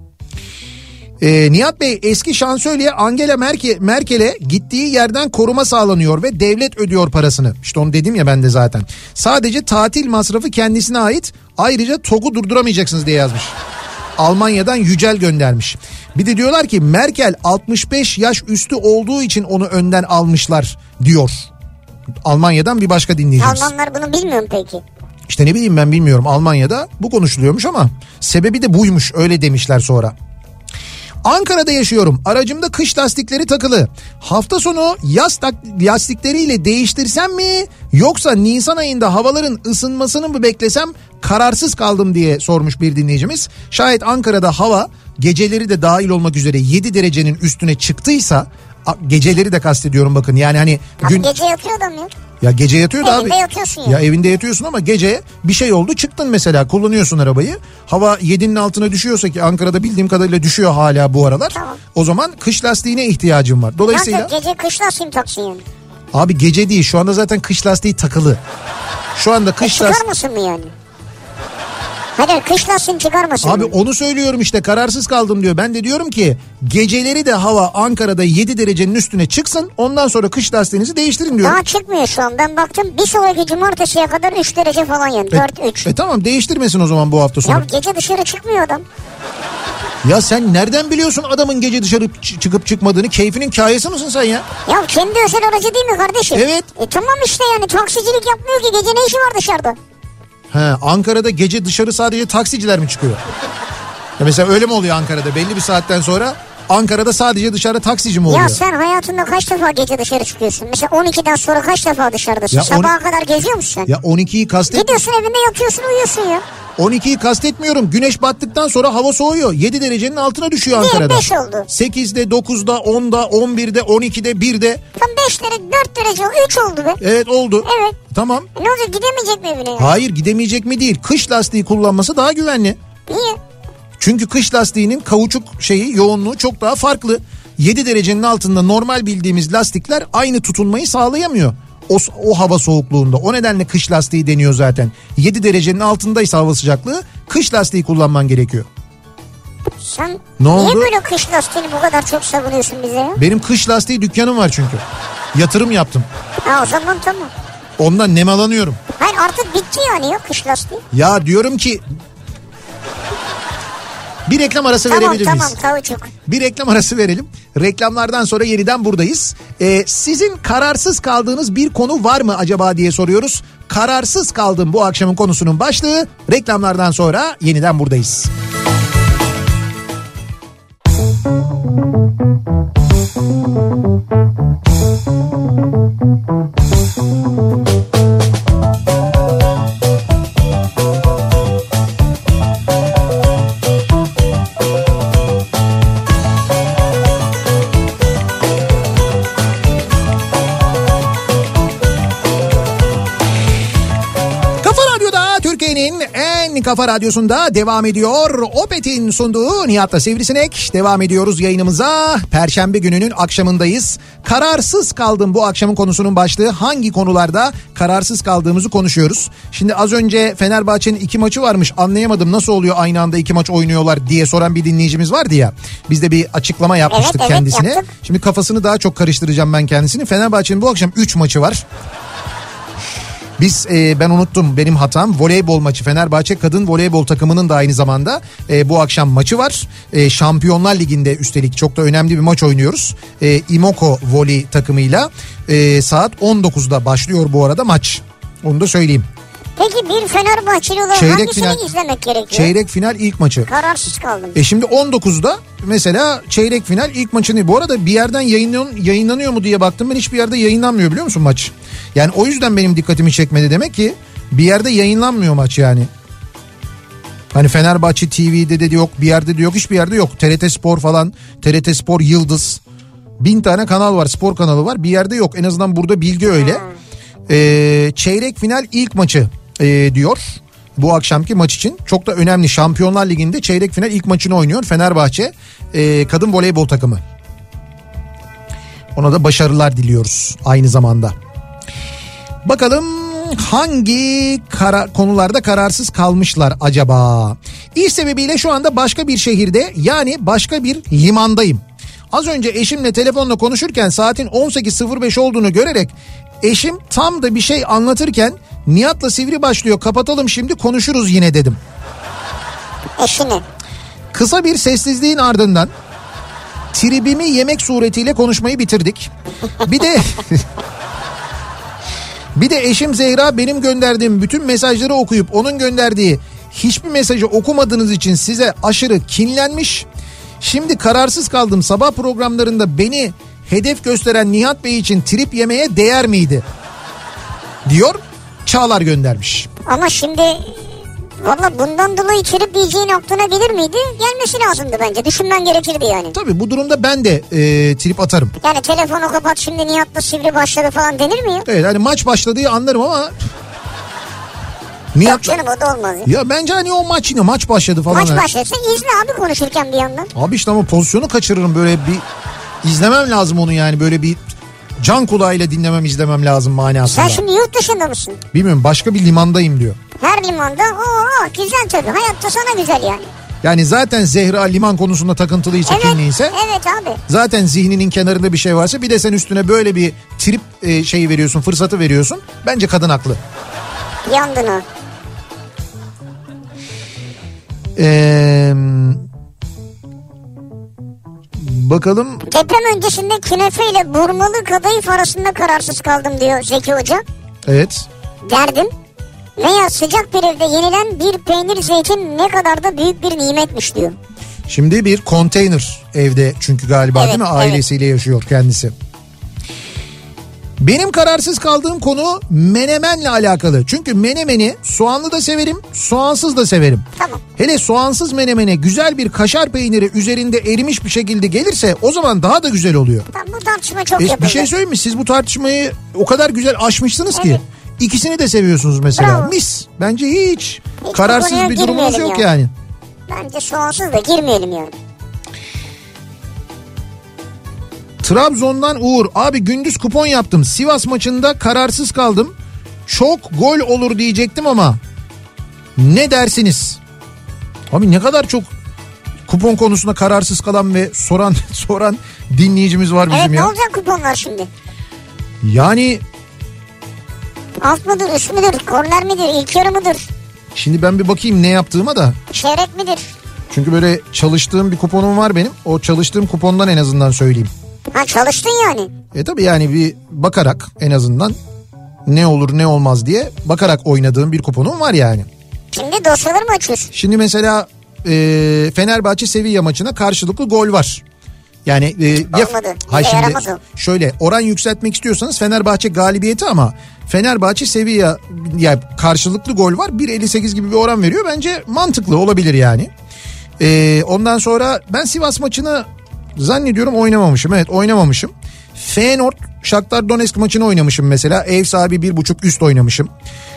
C: Ee, Nihat Bey, eski şansölye Angela Merkel, Merkel'e gittiği yerden koruma sağlanıyor ve devlet ödüyor parasını. İşte onu dedim ya ben de zaten. Sadece tatil masrafı kendisine ait. Ayrıca TOG'u durduramayacaksınız diye yazmış. Almanya'dan Yücel göndermiş. Bir de diyorlar ki Merkel altmış beş yaş üstü olduğu için onu önden almışlar diyor. Almanya'dan bir başka dinleyicimiz.
D: Almanlar bunu bilmiyor mu peki?
C: İşte ne bileyim ben, bilmiyorum. Almanya'da bu konuşuluyormuş ama sebebi de buymuş, öyle demişler sonra. Ankara'da yaşıyorum. Aracımda kış lastikleri takılı. Hafta sonu yaz tak- lastikleriyle değiştirsem mi yoksa Nisan ayında havaların ısınmasını mı beklesem, kararsız kaldım diye sormuş bir dinleyicimiz. Şayet Ankara'da hava geceleri de dahil olmak üzere yedi derecenin üstüne çıktıysa, geceleri de kastediyorum bakın, yani hani gün...
D: Abi gece yatıyor adam ya.
C: Ya gece yatıyor da abi.
D: Evinde yatıyorsun ya.
C: Ya evinde yatıyorsun ama gece bir şey oldu, çıktın mesela, kullanıyorsun arabayı. Hava yedinin altına düşüyorsa, ki Ankara'da bildiğim kadarıyla düşüyor hala bu aralar.
D: Tamam.
C: O zaman kış lastiğine ihtiyacım var. Dolayısıyla
D: Nasıl gece kış lastiği mi taksın yani?
C: abi gece değil, şu anda zaten kış lastiği takılı. Şu anda kış
D: e,
C: lastiği...
D: çıkarmasın mı yani? Hadi kış lastiğini çıkarmasın
C: Abi
D: mı?
C: onu söylüyorum işte, kararsız kaldım diyor. Ben de diyorum ki geceleri de hava Ankara'da yedi derecenin üstüne çıksın, ondan sonra kış lastiğinizi değiştirin diyorum.
D: Daha çıkmıyor şu an, ben baktım bir sonraki cumartesiye kadar üç derece falan yani, dört üç.
C: E, e tamam, değiştirmesin o zaman bu hafta sonu.
D: Ya gece dışarı çıkmıyor adam.
C: Ya sen nereden biliyorsun adamın gece dışarı ç- çıkıp çıkmadığını? Keyfinin kayası mısın sen ya?
D: Ya kendi özel aracı değil mi kardeşim?
C: Evet.
D: E tamam işte yani, taksicilik yapmıyor ki, gece ne işi var dışarıda?
C: He, Ankara'da gece dışarı sadece taksiciler mi çıkıyor? Ya mesela öyle mi oluyor Ankara'da? Belli bir saatten sonra Ankara'da sadece dışarı taksici mi oluyor?
D: Ya sen hayatında kaç defa gece dışarı çıkıyorsun? Mesela on ikiden sonra kaç defa dışarıdasın?
C: Ya
D: Sabaha
C: on...
D: kadar geziyor musun sen?
C: Ya on ikiyi kastet...
D: Gidiyorsun evinde yatıyorsun, uyuyorsun ya.
C: on ikiyi kastetmiyorum. Güneş battıktan sonra hava soğuyor. yedi derecenin altına düşüyor Ankara'da.
D: Niye beş oldu?
C: sekizde, dokuzda, onda, on birde, on ikide, birde.
D: Tam beş derece, dört derece, üç oldu be.
C: Evet oldu.
D: Evet.
C: Tamam.
D: E ne olacak, gidemeyecek mi evine ya?
C: Hayır, gidemeyecek mi değil. Kış lastiği kullanması daha güvenli.
D: Niye?
C: Çünkü kış lastiğinin kauçuk şeyi, yoğunluğu çok daha farklı. yedi derecenin altında normal bildiğimiz lastikler aynı tutunmayı sağlayamıyor. O, o hava soğukluğunda. O nedenle kış lastiği deniyor zaten. yedi derecenin altındaysa hava sıcaklığı, kış lastiği kullanman gerekiyor.
D: Sen
C: Ne
D: niye
C: oldu?
D: böyle kış lastiğini bu kadar çok savunuyorsun bize ya?
C: Benim kış lastiği dükkanım var çünkü. Yatırım yaptım.
D: Ha o zaman tamam.
C: Ondan nemalanıyorum.
D: Hayır artık bitti yani ya kış lastiği.
C: Ya diyorum ki... Bir reklam arası
D: Tamam
C: verebilir
D: tamam
C: miyiz?
D: kauçuk.
C: Bir reklam arası verelim. Reklamlardan sonra yeniden buradayız. Ee, sizin kararsız kaldığınız bir konu var mı acaba diye soruyoruz. Kararsız kaldım bu akşamın konusunun başlığı. Reklamlardan sonra yeniden buradayız. Kafa Radyosu'nda devam ediyor. Opet'in sunduğu Nihat'la Sivrisinek. Devam ediyoruz yayınımıza. Perşembe gününün akşamındayız. Kararsız kaldım, bu akşamın konusunun başlığı. Hangi konularda kararsız kaldığımızı konuşuyoruz. Şimdi az önce Fenerbahçe'nin iki maçı varmış, anlayamadım nasıl oluyor aynı anda iki maç oynuyorlar diye soran bir dinleyicimiz vardı ya. Biz de bir açıklama yapmıştık
D: evet, evet,
C: kendisine.
D: Yaptık.
C: Şimdi kafasını daha çok karıştıracağım ben kendisini. Fenerbahçe'nin bu akşam üç maçı var. Biz e, ben unuttum, benim hatam, voleybol maçı, Fenerbahçe kadın voleybol takımının da aynı zamanda e, bu akşam maçı var. E, Şampiyonlar Ligi'nde üstelik çok da önemli bir maç oynuyoruz. E, İmoko voley takımıyla e, saat on dokuzda başlıyor bu arada maç. Onu da söyleyeyim.
D: Peki bir Fenerbahçeli olarak
C: Çeyrek
D: hangisini
C: final,
D: izlemek gerekiyor?
C: Çeyrek final ilk maçı.
D: Kararsız kaldım.
C: E şimdi on dokuzda mesela çeyrek final ilk maçını, bu arada bir yerden yayınlan, yayınlanıyor mu diye baktım, ben hiçbir yerde yayınlanmıyor biliyor musun maç? Yani o yüzden benim dikkatimi çekmedi, demek ki bir yerde yayınlanmıyor maç yani. Hani Fenerbahçe T V'de de yok, bir yerde de yok, hiçbir yerde yok. T R T Spor falan, T R T Spor Yıldız, bin tane kanal var, spor kanalı var, bir yerde yok, en azından burada bilgi öyle. Hmm. Ee, çeyrek final ilk maçı e, diyor. Bu akşamki maç için çok da önemli. Şampiyonlar Ligi'nde çeyrek final ilk maçını oynuyor Fenerbahçe e, kadın voleybol takımı. Ona da başarılar diliyoruz aynı zamanda. Bakalım hangi kara, konularda kararsız kalmışlar acaba? İş sebebiyle şu anda başka bir şehirde, yani başka bir limandayım. Az önce eşimle telefonla konuşurken saatin on sekiz sıfır beş olduğunu görerek eşim tam da bir şey anlatırken Nihat'la Sivri başlıyor, kapatalım şimdi konuşuruz yine dedim.
D: Eşini.
C: Kısa bir sessizliğin ardından tribimi yemek suretiyle konuşmayı bitirdik. Bir de bir de eşim Zehra benim gönderdiğim bütün mesajları okuyup onun gönderdiği hiçbir mesajı okumadığınız için size aşırı kinlenmiş. Şimdi kararsız kaldım, sabah programlarında beni hedef gösteren Nihat Bey için trip yemeye değer miydi? Diyor, Çağlar göndermiş.
D: Ama şimdi valla bundan dolayı trip yiyeceğin aklına gelir miydi? Gelmesi lazımdı bence. Düşünmen gerekirdi yani.
C: Tabii bu durumda ben de e, trip atarım.
D: Yani telefonu kapat şimdi Nihat'la Sivri başladı falan denir mi ya?
C: Evet, hani maç başladığı anlarım ama...
D: Nihat... Yok canım, o da olmaz.
C: Ya bence hani o maç yine maç başladı falan.
D: Maç başladıysa izle abi konuşurken bir yandan.
C: Abi işte ama pozisyonu kaçırırım, böyle bir izlemem lazım onu yani, böyle bir can kulağıyla dinlemem, izlemem lazım manasında.
D: Sen şimdi yurt dışında mısın?
C: Bilmiyorum, başka bir limandayım diyor.
D: Her limanda o güzel tabii, hayatta sana güzel yani.
C: Yani zaten Zehra liman konusunda takıntılıysa,
D: evet,
C: kinliyse.
D: Evet abi.
C: Zaten zihninin kenarında bir şey varsa, bir de sen üstüne böyle bir trip e, şeyi veriyorsun, fırsatı veriyorsun. Bence kadın haklı.
D: Yandın o.
C: Eee... Bakalım.
D: Deprem öncesinde künefe ile burmalı kadayıf arasında kararsız kaldım diyor Zeki Hoca.
C: Evet.
D: Derdim veya sıcak bir evde yenilen bir peynir zeytin ne kadar da büyük bir nimetmiş diyor.
C: Şimdi bir konteyner evde çünkü galiba, evet, değil mi? Ailesiyle evet. yaşıyor kendisi. Benim kararsız kaldığım konu menemenle alakalı. Çünkü menemeni soğanlı da severim, soğansız da severim.
D: Tamam.
C: Hele soğansız menemene güzel bir kaşar peyniri üzerinde erimiş bir şekilde gelirse o zaman daha da güzel oluyor.
D: Tamam, bu tartışma çok
C: e,
D: yapıldı.
C: Bir şey söyleyeyim mi? Siz bu tartışmayı o kadar güzel aşmışsınız
D: evet.
C: ki. İkisini de seviyorsunuz mesela. Bravo. Mis. Bence hiç, hiç kararsız bir durumunuz yok yani. yani.
D: Bence soğansız da girmeyelim yani.
C: Trabzon'dan Uğur, abi gündüz kupon yaptım, Sivas maçında kararsız kaldım, çok gol olur diyecektim ama ne dersiniz? Abi ne kadar çok kupon konusunda kararsız kalan ve soran soran dinleyicimiz var bizim
D: evet,
C: ya.
D: Evet, ne olacak kuponlar şimdi?
C: Yani
D: alt mıdır, üst müdür, korner midir, ilk yarı mıdır?
C: Şimdi ben bir bakayım ne yaptığıma da.
D: Çeyrek midir?
C: Çünkü böyle çalıştığım bir kuponum var benim, o çalıştığım kupondan en azından söyleyeyim.
D: Ha, çalıştın yani.
C: E tabii yani bir bakarak en azından ne olur ne olmaz diye bakarak oynadığım bir kuponum var yani.
D: Şimdi dosyaları mı açıyorsun?
C: Şimdi mesela e, Fenerbahçe Sevilla maçına karşılıklı gol var. Yani e, ya, hay şimdi şöyle oran yükseltmek istiyorsanız Fenerbahçe galibiyeti, ama Fenerbahçe Sevilla yani karşılıklı gol var, bir elli sekiz gibi bir oran veriyor, bence mantıklı olabilir yani. E, ondan sonra ben Sivas maçını zannediyorum oynamamışım. Evet, oynamamışım. Feyenoord Shakhtar Donetsk maçını oynamışım mesela. Ev sahibi bir buçuk üst oynamışım.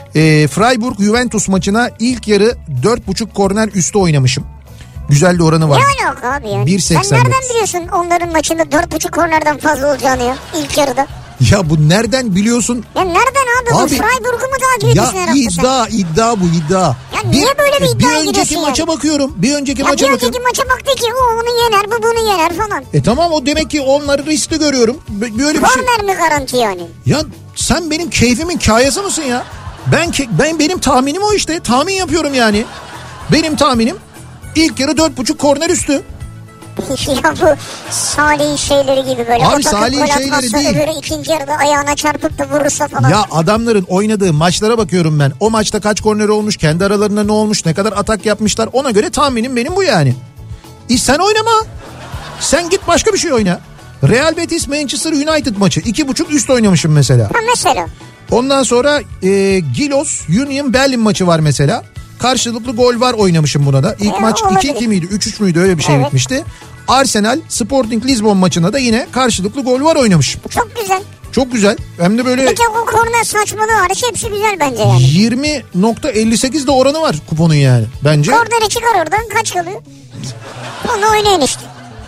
C: E, Freiburg Juventus maçına ilk yarı dört buçuk korner üstü oynamışım. Güzel de oranı var.
D: Ne alaka abi yani?
C: bir
D: Sen
C: seksen dokuz.
D: nereden biliyorsun onların maçında dört buçuk kornerden fazla olacağını ya ilk yarıda?
C: Ya bu nereden biliyorsun?
D: Ya nereden abi?
C: Abi,
D: Bu Freiburg'u mu takip ediyorsun
C: Ya
D: herhalde
C: iddia
D: sen?
C: iddia bu iddia.
D: Ya niye böyle bir iddiaya
C: Bir önceki
D: giriyorsun
C: maça
D: yani?
C: bakıyorum. Bir önceki
D: Ya
C: maça
D: bir
C: bakıyorum.
D: önceki maça baktı ki o onu yener bu bunu yener falan.
C: E tamam, o demek ki onları riskli görüyorum. Böyle bir şey.
D: Korner mi garanti yani?
C: Ya sen benim keyfimin kayası mısın ya? Ben ben benim tahminim o işte. Tahmin yapıyorum yani. Benim tahminim ilk yarı dört buçuk korner üstü.
D: Ya bu Salih'in şeyleri gibi böyle.
C: Abi
D: o takım
C: Salih'in
D: gol
C: şeyleri
D: atmazsa
C: değil.
D: öbürü ikinci yarıda ayağına çarpıp da vurursa falan.
C: Ya adamların oynadığı maçlara bakıyorum ben. O maçta kaç korner olmuş, kendi aralarında ne olmuş, ne kadar atak yapmışlar. Ona göre tahminim benim bu yani. E sen oynama. Sen git başka bir şey oyna. Real Betis Manchester United maçı. iki buçuk üst oynamışım mesela.
D: Ha mesela.
C: Ondan sonra e, Gilos Union Berlin maçı var mesela. Karşılıklı gol var oynamışım buna da. İlk
D: E,
C: maç
D: olabilir.
C: iki iki miydi, üç üç müydü, öyle bir şey
D: Evet.
C: bitmişti. Arsenal Sporting Lisbon maçına da yine karşılıklı gol var oynamışım.
D: Çok güzel.
C: Çok güzel. Hem de böyle
D: Peki o korner saçmalığı hariç hepsi güzel bence yani.
C: yirmi nokta elli sekiz de oranı var kuponun yani. Bence.
D: Korneri çıkar oradan kaç kalıyor? Onu oynayın işte.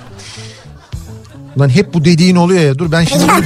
C: Lan hep bu dediğin oluyor ya. Dur ben şimdi bunu,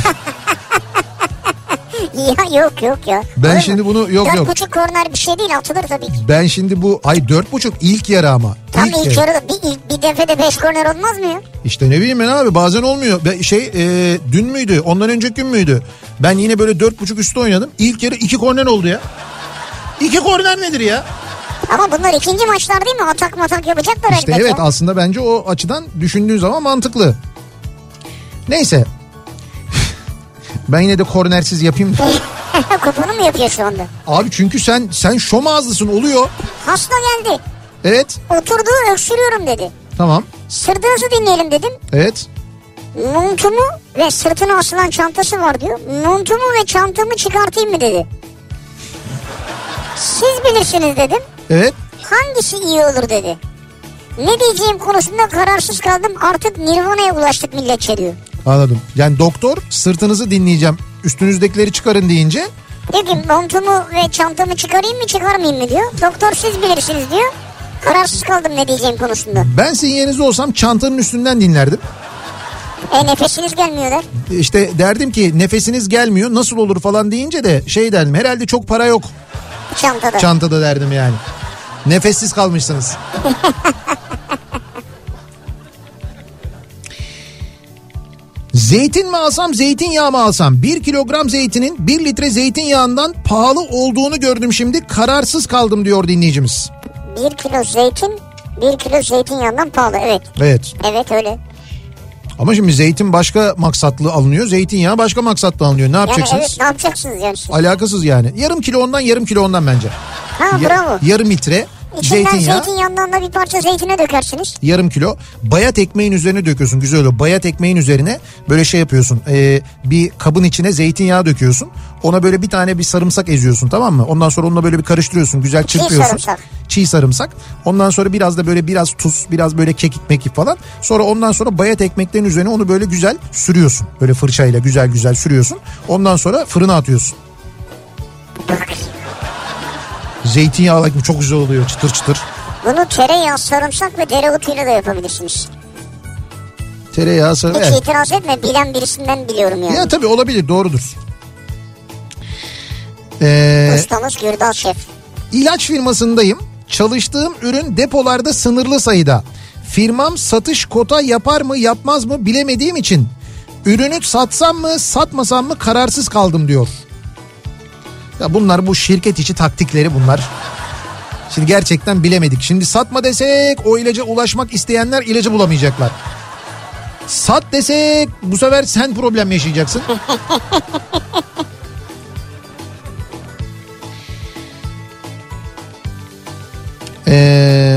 D: Ya yok yok ya.
C: ben
D: Olur
C: şimdi
D: mu?
C: bunu yok
D: Dört
C: yok.
D: buçuk korner bir şey değil, atılır tabii ki.
C: Ben şimdi bu ay dört buçuk ilk yarı ama.
D: Tam ilk,
C: yarı.
D: yarıda bir, ilk, bir defede beş korner olmaz mı ya?
C: İşte ne bileyim ben abi, bazen olmuyor. Ben şey e, dün müydü, ondan önceki gün müydü? Ben yine böyle dört buçuk üstü oynadım. İlk yarı iki korner oldu ya. İki korner nedir ya?
D: Ama bunlar ikinci maçlar değil mi? Atak matak yapacaklar
C: İşte
D: elbet
C: evet,
D: ya.
C: aslında bence o açıdan düşündüğün zaman mantıklı. Neyse. Ben yine de kornersiz yapayım.
D: Kuponu mu yapıyor şu anda?
C: Abi çünkü sen sen şom ağızlısın, oluyor.
D: Hasta geldi.
C: Evet.
D: Oturduğu öksürüyorum dedi.
C: Tamam.
D: Sırdığınızı dinleyelim dedim.
C: Evet.
D: Montumu ve sırtına asılan çantası var diyor. Montumu ve çantamı çıkartayım mı dedi. Siz bilirsiniz dedim.
C: Evet.
D: Hangisi iyi olur dedi. Ne diyeceğim konusunda kararsız kaldım. Artık Nirvana'ya ulaştık milletçe diyor.
C: Anladım. Yani doktor sırtınızı dinleyeceğim, üstünüzdekileri çıkarın deyince.
D: Diyor ki montumu ve çantamı çıkarayım mı çıkarmayayım mı diyor. Doktor siz bilirsiniz diyor. Kararsız kaldım ne diyeceğim konusunda.
C: Ben sizin yerinizde olsam çantanın üstünden dinlerdim.
D: E nefesiniz gelmiyor der.
C: İşte derdim ki nefesiniz gelmiyor, nasıl olur falan deyince de şey derdim, herhalde çok para yok
D: Çantada.
C: çantada derdim yani. Nefessiz kalmışsınız. Zeytin mi alsam, zeytinyağı mı alsam? Bir kilogram zeytinin bir litre zeytinyağından pahalı olduğunu gördüm şimdi. Kararsız kaldım diyor dinleyicimiz.
D: Bir kilo zeytin, bir kilo zeytinyağından pahalı. Evet.
C: Evet.
D: Evet öyle.
C: Ama şimdi zeytin başka maksatlı alınıyor, zeytinyağı başka maksatlı alınıyor. Ne
D: Yani
C: yapacaksınız?
D: evet, ne yapacaksınız yani siz?
C: Alakasız yani. Yarım kilo ondan, yarım kilo ondan bence.
D: Ha
C: Ya-
D: bravo.
C: yarım litre
D: İçinden
C: zeytinyağı,
D: zeytinyağından da bir parça zeytine dökersiniz.
C: yarım kilo. Bayat ekmeğin üzerine döküyorsun, güzel oluyor. Bayat ekmeğin üzerine böyle şey yapıyorsun. E, bir kabın içine zeytinyağı döküyorsun. Ona böyle bir tane bir sarımsak eziyorsun, tamam mı? Ondan sonra onunla böyle bir karıştırıyorsun, güzel çırpıyorsun.
D: sarımsak.
C: Çiğ sarımsak. Ondan sonra biraz da böyle biraz tuz, biraz böyle kekik mekik falan. Sonra ondan sonra bayat ekmeklerin üzerine onu böyle güzel sürüyorsun. Böyle fırçayla güzel güzel sürüyorsun. Ondan sonra fırına atıyorsun. Zeytinyağı gibi çok güzel oluyor, çıtır çıtır.
D: Bunu tereyağı, sarımsak ve dereotuyla da yapabilirsiniz.
C: Tereyağı, sarı.
D: Hiç
C: Evet.
D: itiraz etme, bilen birisinden biliyorum yani.
C: Ya tabii olabilir, doğrudur. Ee,
D: Ustamız Gürdal Şef.
C: ilaç firmasındayım. Çalıştığım ürün depolarda sınırlı sayıda. Firmam satış kota yapar mı yapmaz mı bilemediğim için ürünü satsam mı satmasam mı kararsız kaldım diyor. Ya bunlar bu şirket içi taktikleri bunlar. Şimdi gerçekten bilemedik. Şimdi satma desek o ilaca ulaşmak isteyenler ilacı bulamayacaklar. Sat desek bu sefer sen problem yaşayacaksın. Ee,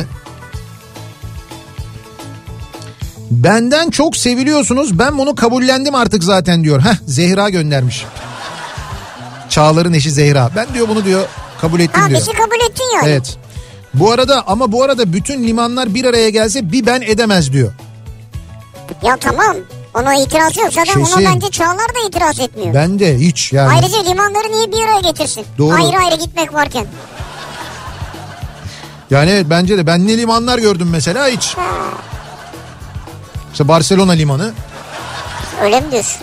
C: benden çok seviliyorsunuz, ben bunu kabullendim artık zaten diyor. Heh, Zehra göndermiş. Çağlar'ın eşi Zehra. Ben diyor bunu diyor kabul ettim
D: Ha
C: diyor.
D: bizi kabul ettin yani.
C: Evet. Bu arada ama bu arada bütün limanlar bir araya gelse bir ben edemez diyor.
D: Ya tamam. Ona itiraz yok. Zaten
C: Şeysin.
D: ona bence Çağlar da itiraz etmiyor.
C: Ben de hiç yani.
D: Ayrıca limanları niye bir araya getirsin?
C: Doğru.
D: Ayrı ayrı gitmek varken.
C: Yani evet, bence de. Ben ne limanlar gördüm mesela hiç.
D: Ha.
C: İşte Barcelona limanı.
D: Öyle mi diyorsun?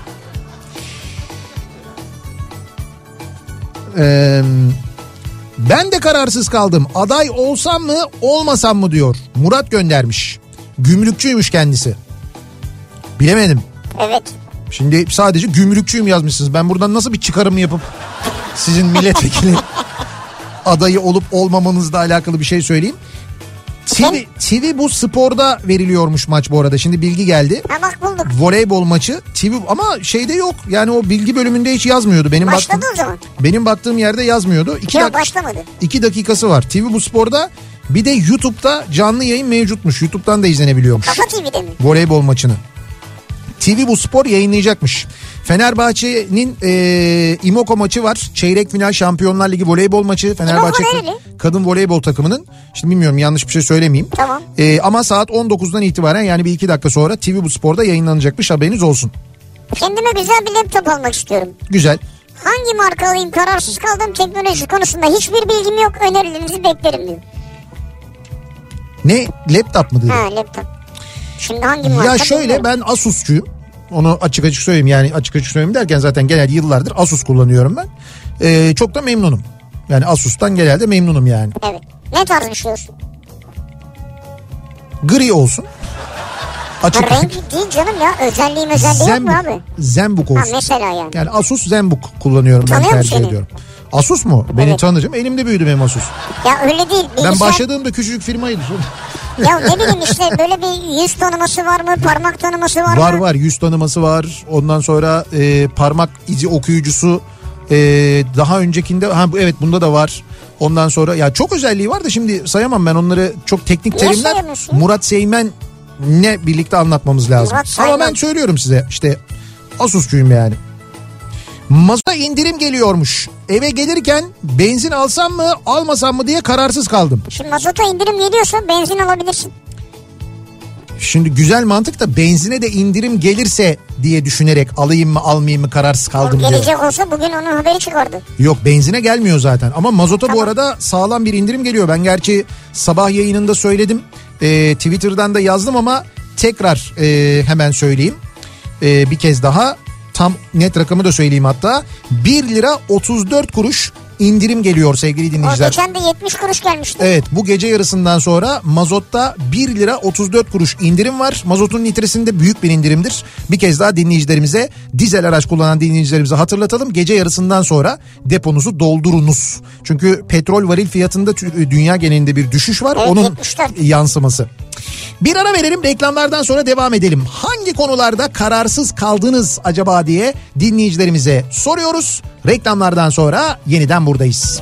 C: Ee, ben de kararsız kaldım. Aday olsam mı olmasam mı diyor. Murat göndermiş. Gümrükçüymüş kendisi. Bilemedim.
D: Evet.
C: Şimdi sadece gümrükçüyüm yazmışsınız. Ben buradan nasıl bir çıkarım yapıp sizin milletvekili adayı olup olmamanızla alakalı bir şey söyleyeyim. T V, T V bu sporda veriliyormuş maç bu arada. Şimdi bilgi geldi.
D: Ha bak bulduk.
C: Voleybol maçı T V ama şeyde yok. Yani o bilgi bölümünde hiç yazmıyordu. Benim
D: Başladı
C: baktığım,
D: o zaman.
C: Benim baktığım yerde yazmıyordu. İki
D: Yok
C: dak-
D: başlamadı.
C: iki dakikası var. T V bu sporda. Bir de YouTube'da canlı yayın mevcutmuş. YouTube'dan da izlenebiliyormuş.
D: Kafa T V'de mi?
C: Voleybol maçını. T V bu spor yayınlayacakmış. Fenerbahçe'nin e, İmoko maçı var. Çeyrek final Şampiyonlar Ligi voleybol maçı. Fenerbahçe
D: İmoko nereli?
C: kadın voleybol takımının. Şimdi bilmiyorum, yanlış bir şey söylemeyeyim.
D: Tamam.
C: E, ama saat on dokuzdan itibaren, yani bir iki dakika sonra T V bu sporda yayınlanacakmış, haberiniz olsun.
D: Kendime güzel bir laptop almak istiyorum.
C: Güzel.
D: Hangi marka alayım, kararsız kaldım, teknoloji konusunda hiçbir bilgim yok, önerilerinizi beklerim diyor.
C: Ne, laptop mu dedi?
D: Ha laptop. Şimdi hangi marka?
C: Ya şöyle,
D: bilmiyorum.
C: ben Asus'cuyum. Onu açık açık söyleyeyim, yani açık açık söyleyeyim derken zaten genel yıllardır Asus kullanıyorum ben. Ee, çok da memnunum. Yani Asus'tan genelde memnunum yani.
D: Evet. Ne tarz düşünüyorsun?
C: Gri olsun. Açık.
D: Ha, renk değil canım ya. Özelliği özelliği yok mu abi?
C: Zenbook olsun.
D: Ha mesela yani.
C: Yani Asus Zenbook kullanıyorum, ben
D: Tanıyor mu
C: tercih
D: seni?
C: ediyorum. Asus mu? Beni
D: Evet.
C: tanıcım. Elimde büyüdü benim Asus.
D: Ya öyle değil. Bilgisayar...
C: Ben başladığımda küçücük firmaydı.
D: Ya ne bileyim işte böyle bir yüz tanıması var mı? Parmak tanıması var,
C: Var
D: mı?
C: var, yüz tanıması var. Ondan sonra e, parmak izi okuyucusu e, daha öncekinde, ha bu evet, bunda da var. Ondan sonra ya çok özelliği var da şimdi sayamam ben onları, çok teknik
D: Niye
C: terimler.
D: sayamıyorsun?
C: Murat Seymen ne birlikte anlatmamız lazım.
D: Murat Seymen.
C: Ama ben söylüyorum size, işte Asus'cuyum yani. Mazota indirim geliyormuş. Eve gelirken benzin alsam mı almasam mı diye kararsız kaldım.
D: Şimdi mazota indirim geliyorsa benzin alabilirsin.
C: Şimdi güzel mantık da, benzine de indirim gelirse diye düşünerek alayım mı almayayım mı kararsız kaldım diyor.
D: Gelecek olsa bugün onun haberi çıkardı.
C: Yok, benzine gelmiyor zaten ama mazota
D: Tamam.
C: bu arada sağlam bir indirim geliyor. Ben gerçi sabah yayınında söyledim, e, Twitter'dan da yazdım ama tekrar e, hemen söyleyeyim e, bir kez daha, tam net rakamı da söyleyeyim hatta. bir lira otuz dört kuruş indirim geliyor sevgili
D: O
C: dinleyiciler.
D: geçen de yetmiş kuruş gelmişti.
C: Evet, bu gece yarısından sonra mazotta bir lira otuz dört kuruş indirim var. Mazotun litresinde büyük bir indirimdir. Bir kez daha dinleyicilerimize, dizel araç kullanan dinleyicilerimize hatırlatalım. Gece yarısından sonra deponuzu doldurunuz. Çünkü petrol varil fiyatında dünya genelinde bir düşüş var.
D: Evet,
C: Onun
D: yetmiş dört.
C: yansıması. Bir ara verelim, reklamlardan sonra devam edelim. Hangi konularda kararsız kaldınız acaba diye dinleyicilerimize soruyoruz. Reklamlardan sonra yeniden buradayız.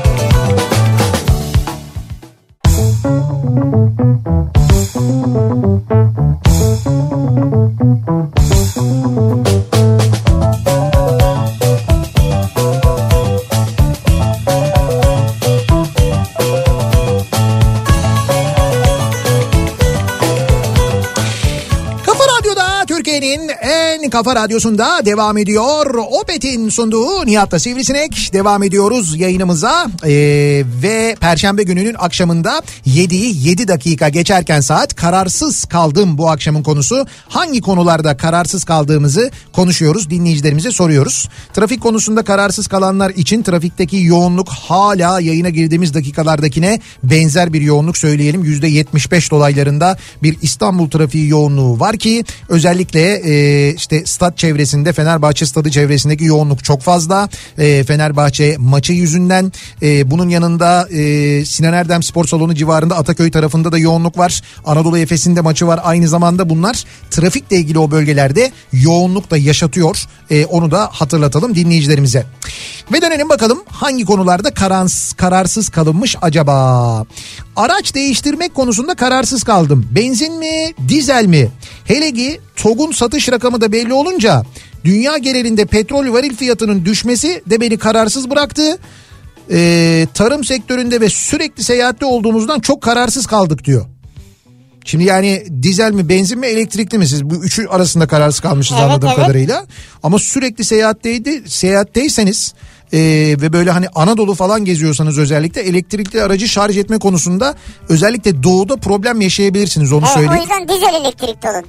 C: Kafa Radyosu'nda devam ediyor. Opet'in sunduğu Nihat'la Sivrisinek. Devam ediyoruz yayınımıza. Ee, ve Perşembe gününün akşamında yediyi yedi dakika geçerken saat, kararsız kaldım bu akşamın konusu. Hangi konularda kararsız kaldığımızı konuşuyoruz, dinleyicilerimize soruyoruz. Trafik konusunda kararsız kalanlar için trafikteki yoğunluk hala yayına girdiğimiz dakikalardakine benzer bir yoğunluk söyleyelim. yüzde yetmiş beş dolaylarında bir İstanbul trafiği yoğunluğu var ki özellikle e, işte stat çevresinde, Fenerbahçe stadı çevresindeki yoğunluk çok fazla. E, Fenerbahçe maçı yüzünden, e, bunun yanında e, Sinan Erdem Spor Salonu civarında, Ataköy tarafında da yoğunluk var. Anadolu Efes'in de maçı var. Aynı zamanda bunlar trafikle ilgili o bölgelerde yoğunluk da yaşatıyor. E, onu da hatırlatalım dinleyicilerimize. Ve dönelim bakalım hangi konularda kararsız, kararsız kalınmış acaba? Araç değiştirmek konusunda kararsız kaldım. Benzin mi, dizel mi? Hele ki TOG'un satış rakamı da belli olunca dünya genelinde petrol varil fiyatının düşmesi de beni kararsız bıraktı. Ee, tarım sektöründe ve sürekli seyahatte olduğumuzdan çok kararsız kaldık diyor. Şimdi yani dizel mi, benzin mi, elektrikli mi, siz bu üçü arasında kararsız kalmışız
D: evet,
C: anladığım
D: evet.
C: kadarıyla. Ama sürekli seyahatteydi, seyahatteyseniz e, ve böyle hani Anadolu falan geziyorsanız özellikle elektrikli aracı şarj etme konusunda özellikle doğuda problem yaşayabilirsiniz, onu
D: Evet,
C: söyleyeyim.
D: o yüzden dizel elektrikli olun.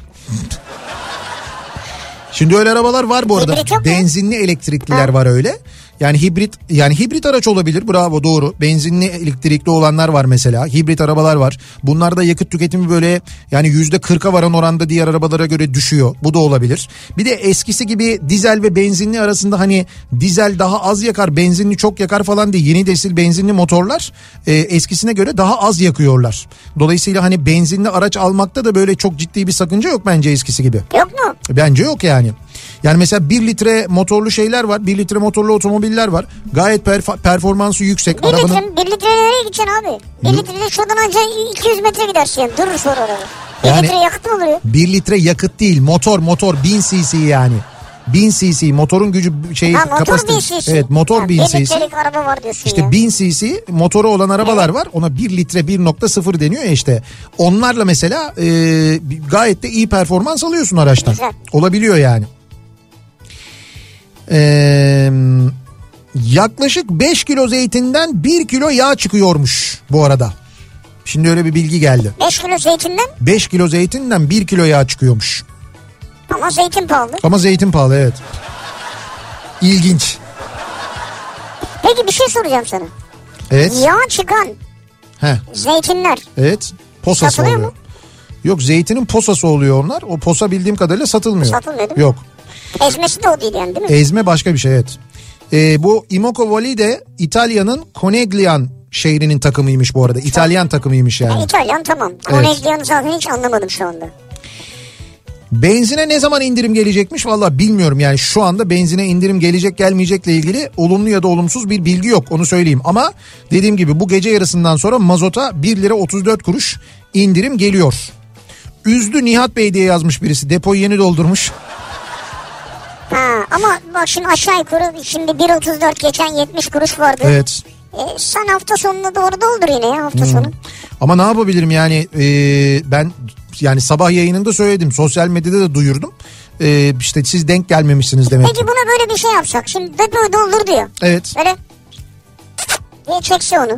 C: Şimdi öyle arabalar var bu arada.
D: Hibrit yok mu?
C: Benzinli elektrikliler
D: Ha.
C: var öyle. Yani hibrit, yani hibrit araç olabilir, bravo, doğru. Benzinli elektrikli olanlar var mesela. Hibrit arabalar var. Bunlarda yakıt tüketimi böyle yani yüzde kırka varan oranda diğer arabalara göre düşüyor. Bu da olabilir. Bir de eskisi gibi dizel ve benzinli arasında hani dizel daha az yakar, benzinli çok yakar falan diye yeni nesil benzinli motorlar e, eskisine göre daha az yakıyorlar. Dolayısıyla hani benzinli araç almakta da böyle çok ciddi bir sakınca yok bence eskisi gibi.
D: Yok mu?
C: Bence yok yani. Yani mesela bir litre motorlu şeyler var. bir litre motorlu otomobiller var. Gayet perf- performansı yüksek.
D: Bir
C: Arabanın...
D: litre, bir litre nereye gideceksin abi? Bir litre şuradan ancak iki yüz metre gidersin yani. Durur sonra araba. Bir
C: Yani-
D: litre yakıt mı olur ya?
C: bir litre yakıt değil, motor motor bin cc yani. bin cc motorun gücü şey
D: Ha, motor
C: kapasitesi.
D: bin cc.
C: Evet, motor
D: Ha,
C: bin
D: bir
C: cc.
D: litrelik araba var diyorsun
C: İşte
D: ya.
C: bin cc motoru olan arabalar var. Ona bir litre bir nokta sıfır deniyor ya işte. Onlarla mesela e, gayet de iyi performans alıyorsun araçtan.
D: Güzel.
C: Olabiliyor yani. Eee yaklaşık beş kilo zeytinden bir kilo yağ çıkıyormuş bu arada. Şimdi öyle bir bilgi geldi.
D: beş kilo zeytinden
C: beş kilo zeytinden bir kilo yağ çıkıyormuş.
D: ama zeytin pahalı.
C: Ama zeytin pahalı, evet. İlginç.
D: Peki bir şey soracağım sana.
C: Evet.
D: Yağ çıkan
C: Heh,
D: zeytinler
C: evet. Posası
D: satılıyor
C: oluyor.
D: mu?
C: Yok, zeytinin posası oluyor onlar. O posa bildiğim kadarıyla satılmıyor.
D: Satılmıyor değil mi?
C: Yok.
D: Ezmesi de o değil yani değil mi?
C: Ezme başka bir şey, evet. Ee, bu Imoco Valley de İtalya'nın Coneglian şehrinin takımıymış bu arada. İtalyan takımıymış yani.
D: Ya, İtalyan tamam.
C: Evet.
D: Coneglian'ı zaten hiç anlamadım şu anda.
C: Benzine ne zaman indirim gelecekmiş? Vallahi bilmiyorum yani, şu anda benzine indirim gelecek gelmeyecekle ilgili olumlu ya da olumsuz bir bilgi yok, onu söyleyeyim. Ama dediğim gibi bu gece yarısından sonra mazota bir lira otuz dört kuruş indirim geliyor. Üzdü Nihat Bey diye yazmış birisi, depoyu yeni doldurmuş.
D: Ha, ama bak şimdi aşağı yukarı şimdi bir otuz dört geçen yetmiş kuruş vardı.
C: Evet.
D: E, sen hafta sonuna doğru doldur yine ya hafta sonu.
C: Ama ne yapabilirim yani, e, ben yani sabah yayınında söyledim, sosyal medyada da duyurdum. E, işte siz denk gelmemişsiniz demek
D: Peki
C: ki.
D: buna böyle bir şey yapsak. Şimdi depoyu doldur diyor.
C: Evet.
D: Böyle diye çekse onu.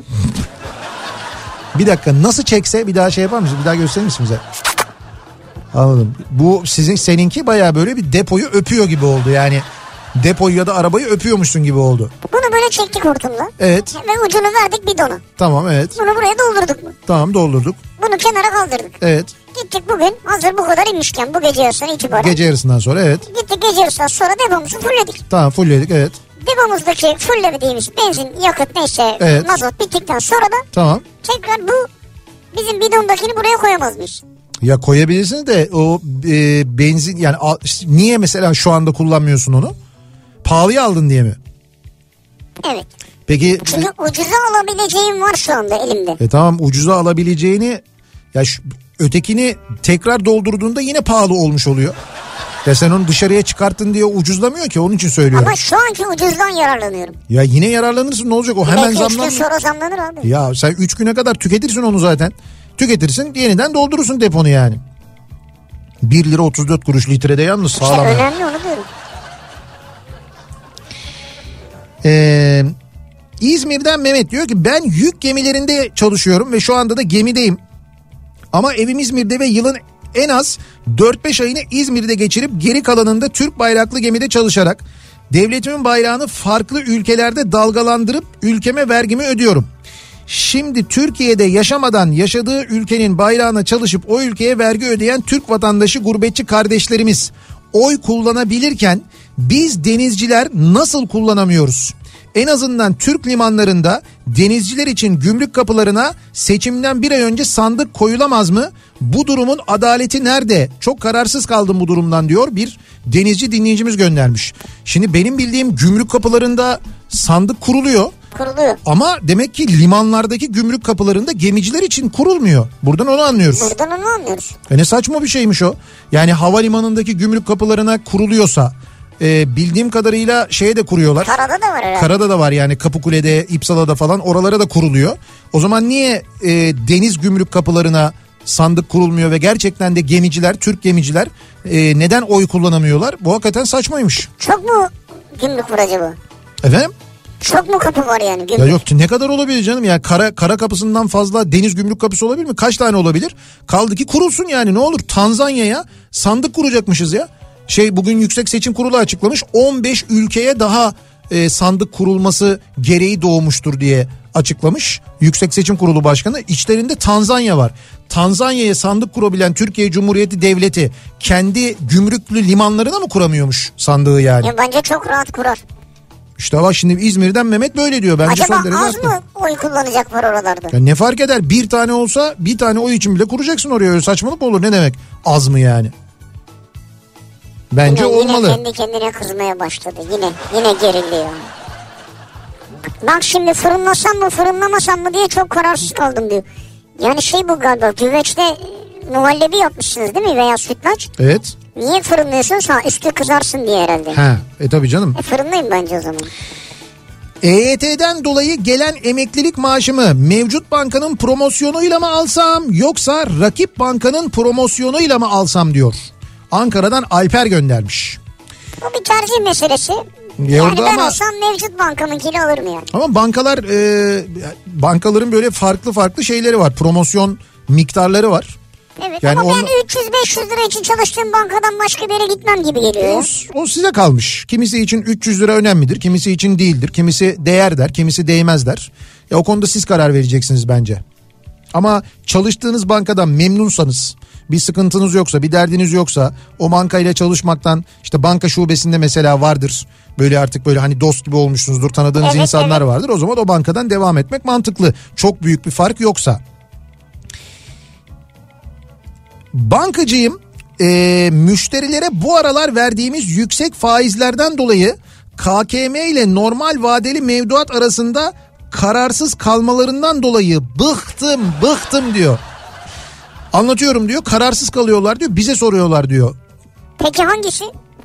C: Bir dakika, nasıl çekse bir daha şey yapar mısın? Bir daha gösterir misin bize? Anladım. Bu sizin, seninki bayağı böyle bir depoyu öpüyor gibi oldu yani. Depoyu ya da arabayı öpüyormuşsun gibi oldu.
D: Bunu böyle çektik hortumla.
C: Evet.
D: Ve ucunu verdik bidona.
C: Tamam, evet.
D: Bunu buraya doldurduk mu?
C: Tamam, doldurduk.
D: Bunu kenara kaldırdık.
C: Evet.
D: Gittik bugün hazır bu kadar inmişken bu gece yarısından itibaren.
C: Gece yarısından sonra, evet.
D: Gittik gece yarısından sonra depomuzu fullledik.
C: Tamam, fullledik, evet.
D: Depomuzdaki fullemediğimiz benzin, yakıt neyse
C: Evet.
D: mazot bittikten sonra da
C: Tamam.
D: tekrar bu bizim bidondakini buraya koyamaz mıyız?
C: Ya koyabilirsiniz de o e, benzin yani a- niye mesela şu anda kullanmıyorsun onu? Pahalıya aldın diye mi?
D: Evet.
C: Peki
D: Çünkü ucuza alabileceğim var şu anda elimde.
C: e, tamam, ucuza alabileceğini, ya şu, ötekini tekrar doldurduğunda yine pahalı olmuş oluyor. Ya sen onu dışarıya çıkarttın diye ucuzlamıyor ki, onun için söylüyorum.
D: Ama şu anki ucuzdan yararlanıyorum.
C: Ya yine yararlanırsın, ne olacak, o hemen
D: Belki üç gün
C: zamlanır.
D: sonra zamlanır abi.
C: Ya sen üç güne kadar tüketirsin onu zaten. Tüketirsin, yeniden doldurursun deponu yani. bir lira otuz dört kuruş litrede yalnız
D: İşte
C: sağlam.
D: önemli onu diyorum.
C: Ee, İzmir'den Mehmet diyor ki ben yük gemilerinde çalışıyorum ve şu anda da gemideyim. Ama evim İzmir'de ve yılın en az dört beş ayını İzmir'de geçirip geri kalanında Türk bayraklı gemide çalışarak devletimin bayrağını farklı ülkelerde dalgalandırıp ülkeme vergimi ödüyorum. Şimdi Türkiye'de yaşamadan yaşadığı ülkenin bayrağına çalışıp o ülkeye vergi ödeyen Türk vatandaşı gurbetçi kardeşlerimiz oy kullanabilirken biz denizciler nasıl kullanamıyoruz? En azından Türk limanlarında denizciler için gümrük kapılarına seçimden bir ay önce sandık koyulamaz mı? Bu durumun adaleti nerede? Çok kararsız kaldım bu durumdan diyor bir denizci dinleyicimiz göndermiş. Şimdi benim bildiğim gümrük kapılarında sandık kuruluyor.
D: Kuruluyor.
C: Ama demek ki limanlardaki gümrük kapılarında gemiciler için kurulmuyor. Buradan onu anlıyoruz.
D: Buradan onu anlıyoruz.
C: E ne saçma bir şeymiş o. Yani havalimanındaki gümrük kapılarına kuruluyorsa e, bildiğim kadarıyla şeye de kuruyorlar.
D: Karada da var herhalde.
C: Karada da var yani, Kapıkule'de, İpsala'da falan oralara da kuruluyor. O zaman niye e, deniz gümrük kapılarına sandık kurulmuyor ve gerçekten de gemiciler, Türk gemiciler e, neden oy kullanamıyorlar? Bu hakikaten saçmaymış.
D: Çok mu gümrük var acaba?
C: Efendim?
D: Çok mu kapı var yani gümrük?
C: Ya yok, ne kadar olabilir canım, yani kara kara kapısından fazla deniz gümrük kapısı olabilir mi? Kaç tane olabilir? Kaldı ki kurulsun yani, ne olur. Tanzanya'ya sandık kuracakmışız ya. Şey, bugün Yüksek Seçim Kurulu açıklamış, on beş ülkeye daha e, sandık kurulması gereği doğmuştur diye açıklamış Yüksek Seçim Kurulu Başkanı. İçlerinde Tanzanya var. Tanzanya'ya sandık kurabilen Türkiye Cumhuriyeti Devleti kendi gümrüklü limanlarına mı kuramıyormuş sandığı yani?
D: Ya bence çok rahat kurar.
C: İşte bak, şimdi İzmir'den Mehmet böyle diyor. Bence
D: acaba
C: son
D: az
C: haklı.
D: mı oy kullanacak var oralarda?
C: Ya ne fark eder? Bir tane olsa, bir tane oy için bile kuracaksın oraya. Öyle saçmalık mı olur? Ne demek az mı yani? Bence
D: yine,
C: olmalı.
D: Yine kendi kendine kızmaya başladı. Yine yine geriliyor. Bak şimdi fırınlasam mı fırınlamasam mı diye çok kararsız kaldım diyor. Yani şey bu galiba, güveçte muhallebi yapmışsınız değil mi, veya sütlaç?
C: Evet.
D: Niye fırınlıyorsun? Sağ üstü kızarsın diye herhalde.
C: Ha, e tabii canım.
D: E fırınlayın bence o zaman.
C: E Y T'den dolayı gelen emeklilik maaşımı mevcut bankanın promosyonuyla mı alsam yoksa rakip bankanın promosyonuyla mı alsam diyor. Ankara'dan Alper göndermiş.
D: Bu bir tercih meselesi.
C: Ya
D: yani ben
C: ama,
D: olsam mevcut bankamınkini alırım yani.
C: Ama bankalar e, bankaların böyle farklı farklı şeyleri var. Promosyon miktarları var.
D: Evet
C: yani
D: ama
C: onu,
D: ben üç yüz beş yüz lira için çalıştığım bankadan başka bir yere gitmem gibi geliyor.
C: O, o size kalmış. Kimisi için üç yüz lira önemlidir, kimisi için değildir. Kimisi değer der, kimisi değmez der. Ya o konuda siz karar vereceksiniz bence. Ama çalıştığınız bankadan memnunsanız, bir sıkıntınız yoksa, bir derdiniz yoksa, o bankayla çalışmaktan, işte banka şubesinde mesela vardır. Böyle artık böyle hani dost gibi olmuşsunuzdur, tanıdığınız
D: evet,
C: insanlar
D: evet.
C: vardır. O zaman o bankadan devam etmek mantıklı. Çok büyük bir fark yoksa. Bankacıyım. Ee, müşterilere bu aralar verdiğimiz yüksek faizlerden dolayı K K M ile normal vadeli mevduat arasında kararsız kalmalarından dolayı bıktım bıktım diyor. Anlatıyorum diyor, kararsız kalıyorlar diyor, bize soruyorlar diyor.
D: Peki hangisi?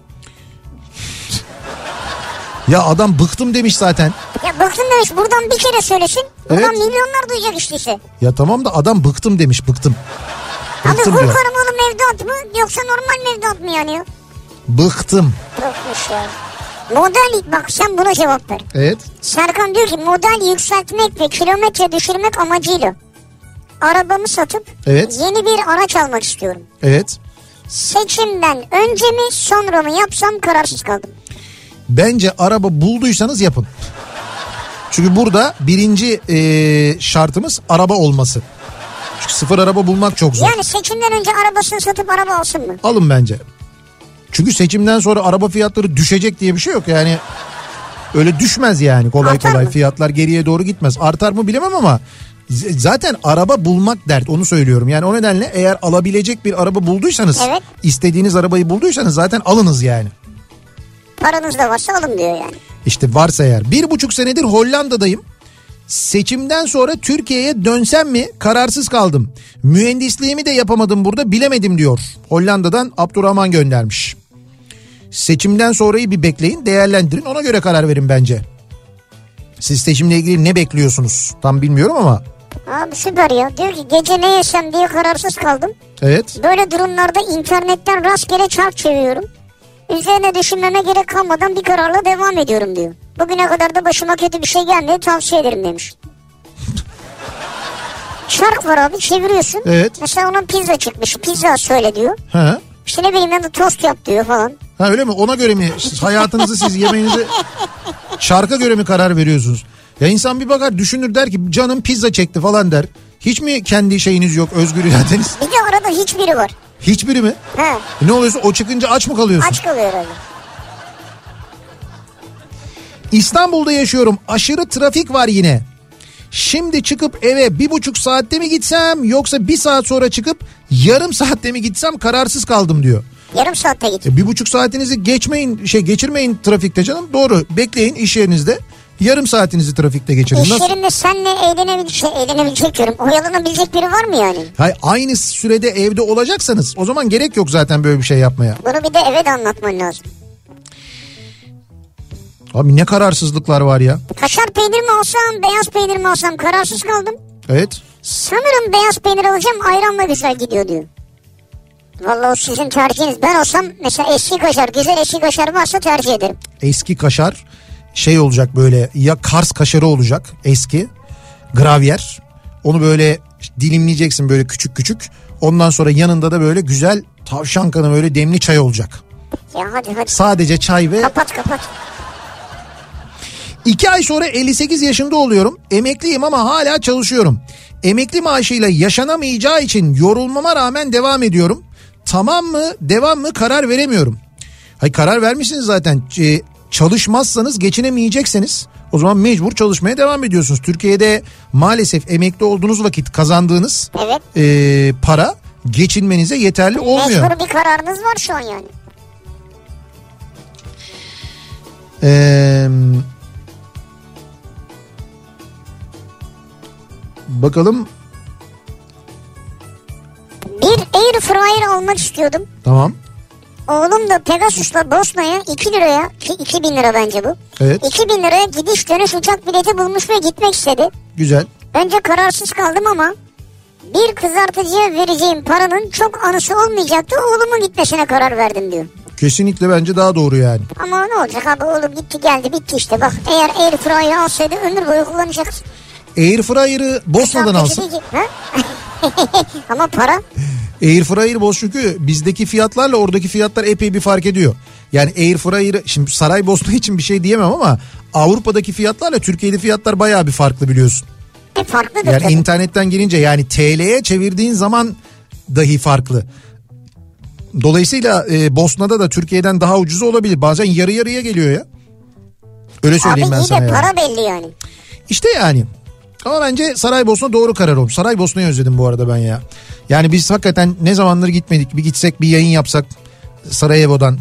C: Ya adam bıktım demiş zaten.
D: Ya bıktım demiş, buradan bir kere söylesin. Buradan
C: Evet.
D: milyonlar duyacak işte ise.
C: Ya tamam da adam bıktım demiş, bıktım.
D: Abi
C: Bıktım
D: kur
C: diyor.
D: korumalı mevduat mı yoksa normal mevduat mı yanıyor?
C: Bıktım.
D: Bıkmış ya. Model, bak sen buna cevap ver.
C: Evet.
D: Serkan diyor ki model yükseltmek ve kilometre düşürmek amacıyla arabamı satıp
C: Evet.
D: yeni bir araç almak istiyorum.
C: Evet.
D: Seçimden önce mi sonra mı yapsam kararsız kaldım.
C: Bence araba bulduysanız yapın. Çünkü burada birinci e, şartımız araba olması. Çünkü sıfır araba bulmak çok zor.
D: Yani seçimden önce arabasını satıp araba alsın mı?
C: Alın bence. Çünkü seçimden sonra araba fiyatları düşecek diye bir şey yok yani. Öyle düşmez yani kolay
D: Artar
C: kolay.
D: mı?
C: Fiyatlar geriye doğru gitmez. Artar mı bilemem ama z- zaten araba bulmak dert, onu söylüyorum. Yani o nedenle eğer alabilecek bir araba bulduysanız,
D: Evet.
C: istediğiniz arabayı bulduysanız zaten alınız yani.
D: Paranız da varsa alın diyor yani.
C: İşte varsa eğer. Bir buçuk senedir Hollanda'dayım. Seçimden sonra Türkiye'ye dönsem mi kararsız kaldım. Mühendisliğimi de yapamadım burada, bilemedim diyor. Hollanda'dan Abdurrahman göndermiş. Seçimden sonrayı bir bekleyin, değerlendirin, ona göre karar verin bence. Siz seçimle ilgili ne bekliyorsunuz tam bilmiyorum ama.
D: Abi süper ya. Diyor ki gece ne yesem diye kararsız kaldım.
C: Evet.
D: Böyle durumlarda internetten rastgele çark çeviriyorum. Üzerine düşünmeme gerek kalmadan bir kararla devam ediyorum diyor. Bugüne kadar da başıma kötü bir şey gelmedi, tavsiye ederim demiş. Çark var abi, çeviriyorsun.
C: Evet.
D: Mesela ona pizza çıkmış. Pizza söyle diyor.
C: Ha.
D: İşte ne bileyim ya da tost yap diyor falan.
C: Ha öyle mi? Ona göre mi hayatınızı, siz yemeğinizi çarka göre mi karar veriyorsunuz? Ya insan bir bakar, düşünür, der ki canım pizza çekti falan der. Hiç mi kendi şeyiniz yok, özgür iradeniz?
D: Bir de arada hiçbiri var.
C: Hiçbiri mi?
D: He.
C: E ne oluyorsa o çıkınca aç mı kalıyorsun?
D: Aç kalıyor herhalde.
C: İstanbul'da yaşıyorum. Aşırı trafik var yine. Şimdi çıkıp eve bir buçuk saatte mi gitsem yoksa bir saat sonra çıkıp yarım saatte mi gitsem kararsız kaldım diyor.
D: Yarım saatte git.
C: E bir buçuk saatinizi geçmeyin, şey geçirmeyin trafikte canım. Doğru. Bekleyin iş yerinizde. Yarım saatinizi trafikte geçirin.
D: İş
C: Nasıl?
D: yerinde seninle eğlenebilecek, şey, eğlenebilecek diyorum. Oyalanabilecek biri var mı yani?
C: Hayır, aynı sürede evde olacaksanız o zaman gerek yok zaten böyle bir şey yapmaya.
D: Bunu bir de eve de anlatman lazım.
C: Abi ne kararsızlıklar var ya.
D: Kaşar peynir mi alsam, beyaz peynir mi alsam kararsız kaldım.
C: Evet.
D: Sanırım beyaz peynir alacağım, ayranla güzel gidiyor diyor. Vallahi o sizin tercihiniz. Ben olsam mesela eski kaşar, güzel eski kaşar varsa tercih ederim.
C: Eski kaşar şey olacak, böyle ya Kars kaşarı olacak eski, gravyer. Onu böyle dilimleyeceksin böyle küçük küçük. Ondan sonra yanında da böyle güzel tavşan kanı böyle demli çay olacak.
D: Ya hadi hadi.
C: Sadece çay ve...
D: Kapat kapat.
C: İki ay sonra elli sekiz yaşında oluyorum. Emekliyim ama hala çalışıyorum. Emekli maaşıyla yaşanamayacağı için yorulmama rağmen devam ediyorum. Tamam mı, devam mı karar veremiyorum. Hayır, karar vermişsiniz zaten. Ee, çalışmazsanız geçinemeyecekseniz o zaman mecbur çalışmaya devam ediyorsunuz. Türkiye'de maalesef emekli olduğunuz vakit kazandığınız
D: evet.
C: e, para geçinmenize yeterli olmuyor.
D: Mecbur bir kararınız var şu an yani.
C: Eee... Bakalım.
D: Bir air fryer almak istiyordum.
C: Tamam.
D: Oğlum da Pegasus'la Bosna'ya iki liraya, ki iki bin lira bence bu.
C: Evet.
D: iki bin liraya gidiş dönüş uçak bileti bulmuş ve gitmek istedi.
C: Güzel.
D: Önce kararsız kaldım ama bir kızartıcıya vereceğim paranın çok anısı olmayacaktı. Oğlumun gitmesine karar verdim diyor.
C: Kesinlikle bence daha doğru yani.
D: Ama ne olacak abi, oğlum gitti geldi bitti işte bak. Eğer air fryer alsaydı ömür boyu kullanacaksın.
C: Air fryer'ı Bosna'dan alsın.
D: Ama para.
C: Air fryer boş, çünkü bizdeki fiyatlarla oradaki fiyatlar epey bir fark ediyor. Yani air fryer'ı şimdi Saraybosna için bir şey diyemem ama Avrupa'daki fiyatlarla Türkiye'de fiyatlar bayağı bir farklı biliyorsun.
D: E farklıdır
C: yani
D: tabii.
C: internetten girince yani T L'ye çevirdiğin zaman dahi farklı. Dolayısıyla e, Bosna'da da Türkiye'den daha ucuzu olabilir. Bazen yarı yarıya geliyor ya. Öyle söyleyeyim
D: abi
C: ben sana.
D: Abi iyi de
C: yani.
D: para belli yani.
C: İşte yani. Ama bence Saraybosna doğru karar olmuş. Saraybosna'yı özledim bu arada ben ya. Yani biz hakikaten ne zamandır gitmedik. Bir gitsek, bir yayın yapsak Sarajevo'dan.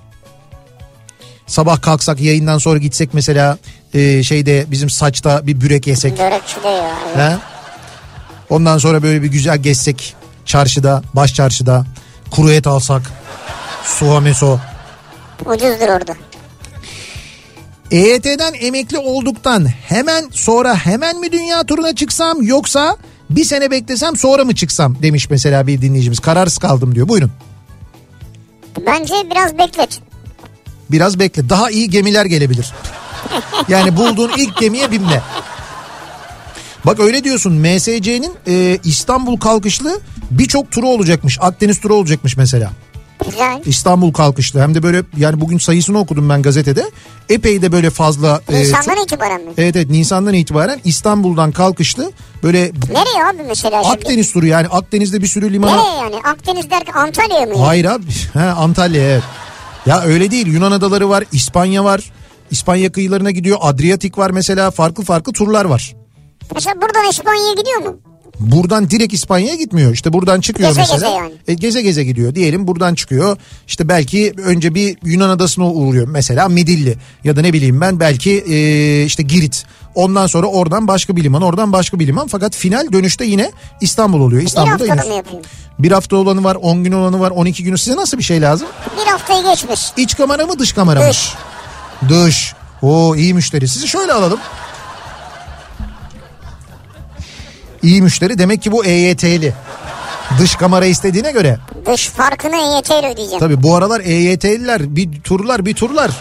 C: Sabah kalksak, yayından sonra gitsek mesela e, şeyde bizim Saç'ta bir börek yesek.
D: Börekçi de ya. Evet.
C: He? Ondan sonra böyle bir güzel gezsek çarşıda, baş çarşıda. Kuru et alsak. Soğa meso.
D: Ucuzdur orada.
C: E Y T'den emekli olduktan hemen sonra hemen mi dünya turuna çıksam, yoksa bir sene beklesem sonra mı çıksam demiş mesela bir dinleyicimiz. Kararsız kaldım diyor. Buyurun.
D: Bence biraz beklet.
C: Biraz bekle. Daha iyi gemiler gelebilir. Yani bulduğun ilk gemiye binme. Bak öyle diyorsun, M S C'nin e, İstanbul kalkışlı birçok turu olacakmış. Akdeniz turu olacakmış mesela.
D: Güzel.
C: İstanbul kalkışlı, hem de böyle yani bugün sayısını okudum ben gazetede. Epey de böyle fazla.
D: Nisan'dan
C: e,
D: itibaren mi?
C: Evet evet, Nisan'dan itibaren İstanbul'dan kalkışlı böyle.
D: Nereye abi mesela şimdi?
C: Akdeniz turu, yani Akdeniz'de bir sürü limana.
D: Nereye yani? Akdeniz derken Antalya'ya mı?
C: Hayır abi. He, Antalya, evet. Ya öyle değil, Yunan adaları var, İspanya var. İspanya kıyılarına gidiyor. Adriyatik var mesela, farklı farklı turlar var.
D: Mesela buradan İspanya'ya gidiyor mu?
C: Buradan direkt İspanya'ya gitmiyor. İşte buradan çıkıyor
D: geze
C: mesela.
D: Geze yani.
C: E, geze geze gidiyor. Diyelim buradan çıkıyor. İşte belki önce bir Yunan adasına uğruyor. Mesela Midilli ya da ne bileyim ben belki e, işte Girit. Ondan sonra oradan başka bir liman, oradan başka bir liman. Fakat final dönüşte yine İstanbul oluyor. İstanbul'da
D: bir haftada mı yapayım?
C: Bir hafta olanı var, on gün olanı var, on iki günü. Size nasıl bir şey lazım?
D: Bir haftayı geçmiş.
C: İç kamera mı, dış kamera mı?
D: Dış.
C: Dış. Oo, iyi müşteri. Sizi şöyle alalım. İyi müşteri demek ki bu E Y T'li. Dış kamera istediğine göre.
D: Dış farkını E Y T ile ödeyeceğim.
C: Tabii bu aralar E Y T'liler bir turlar bir turlar.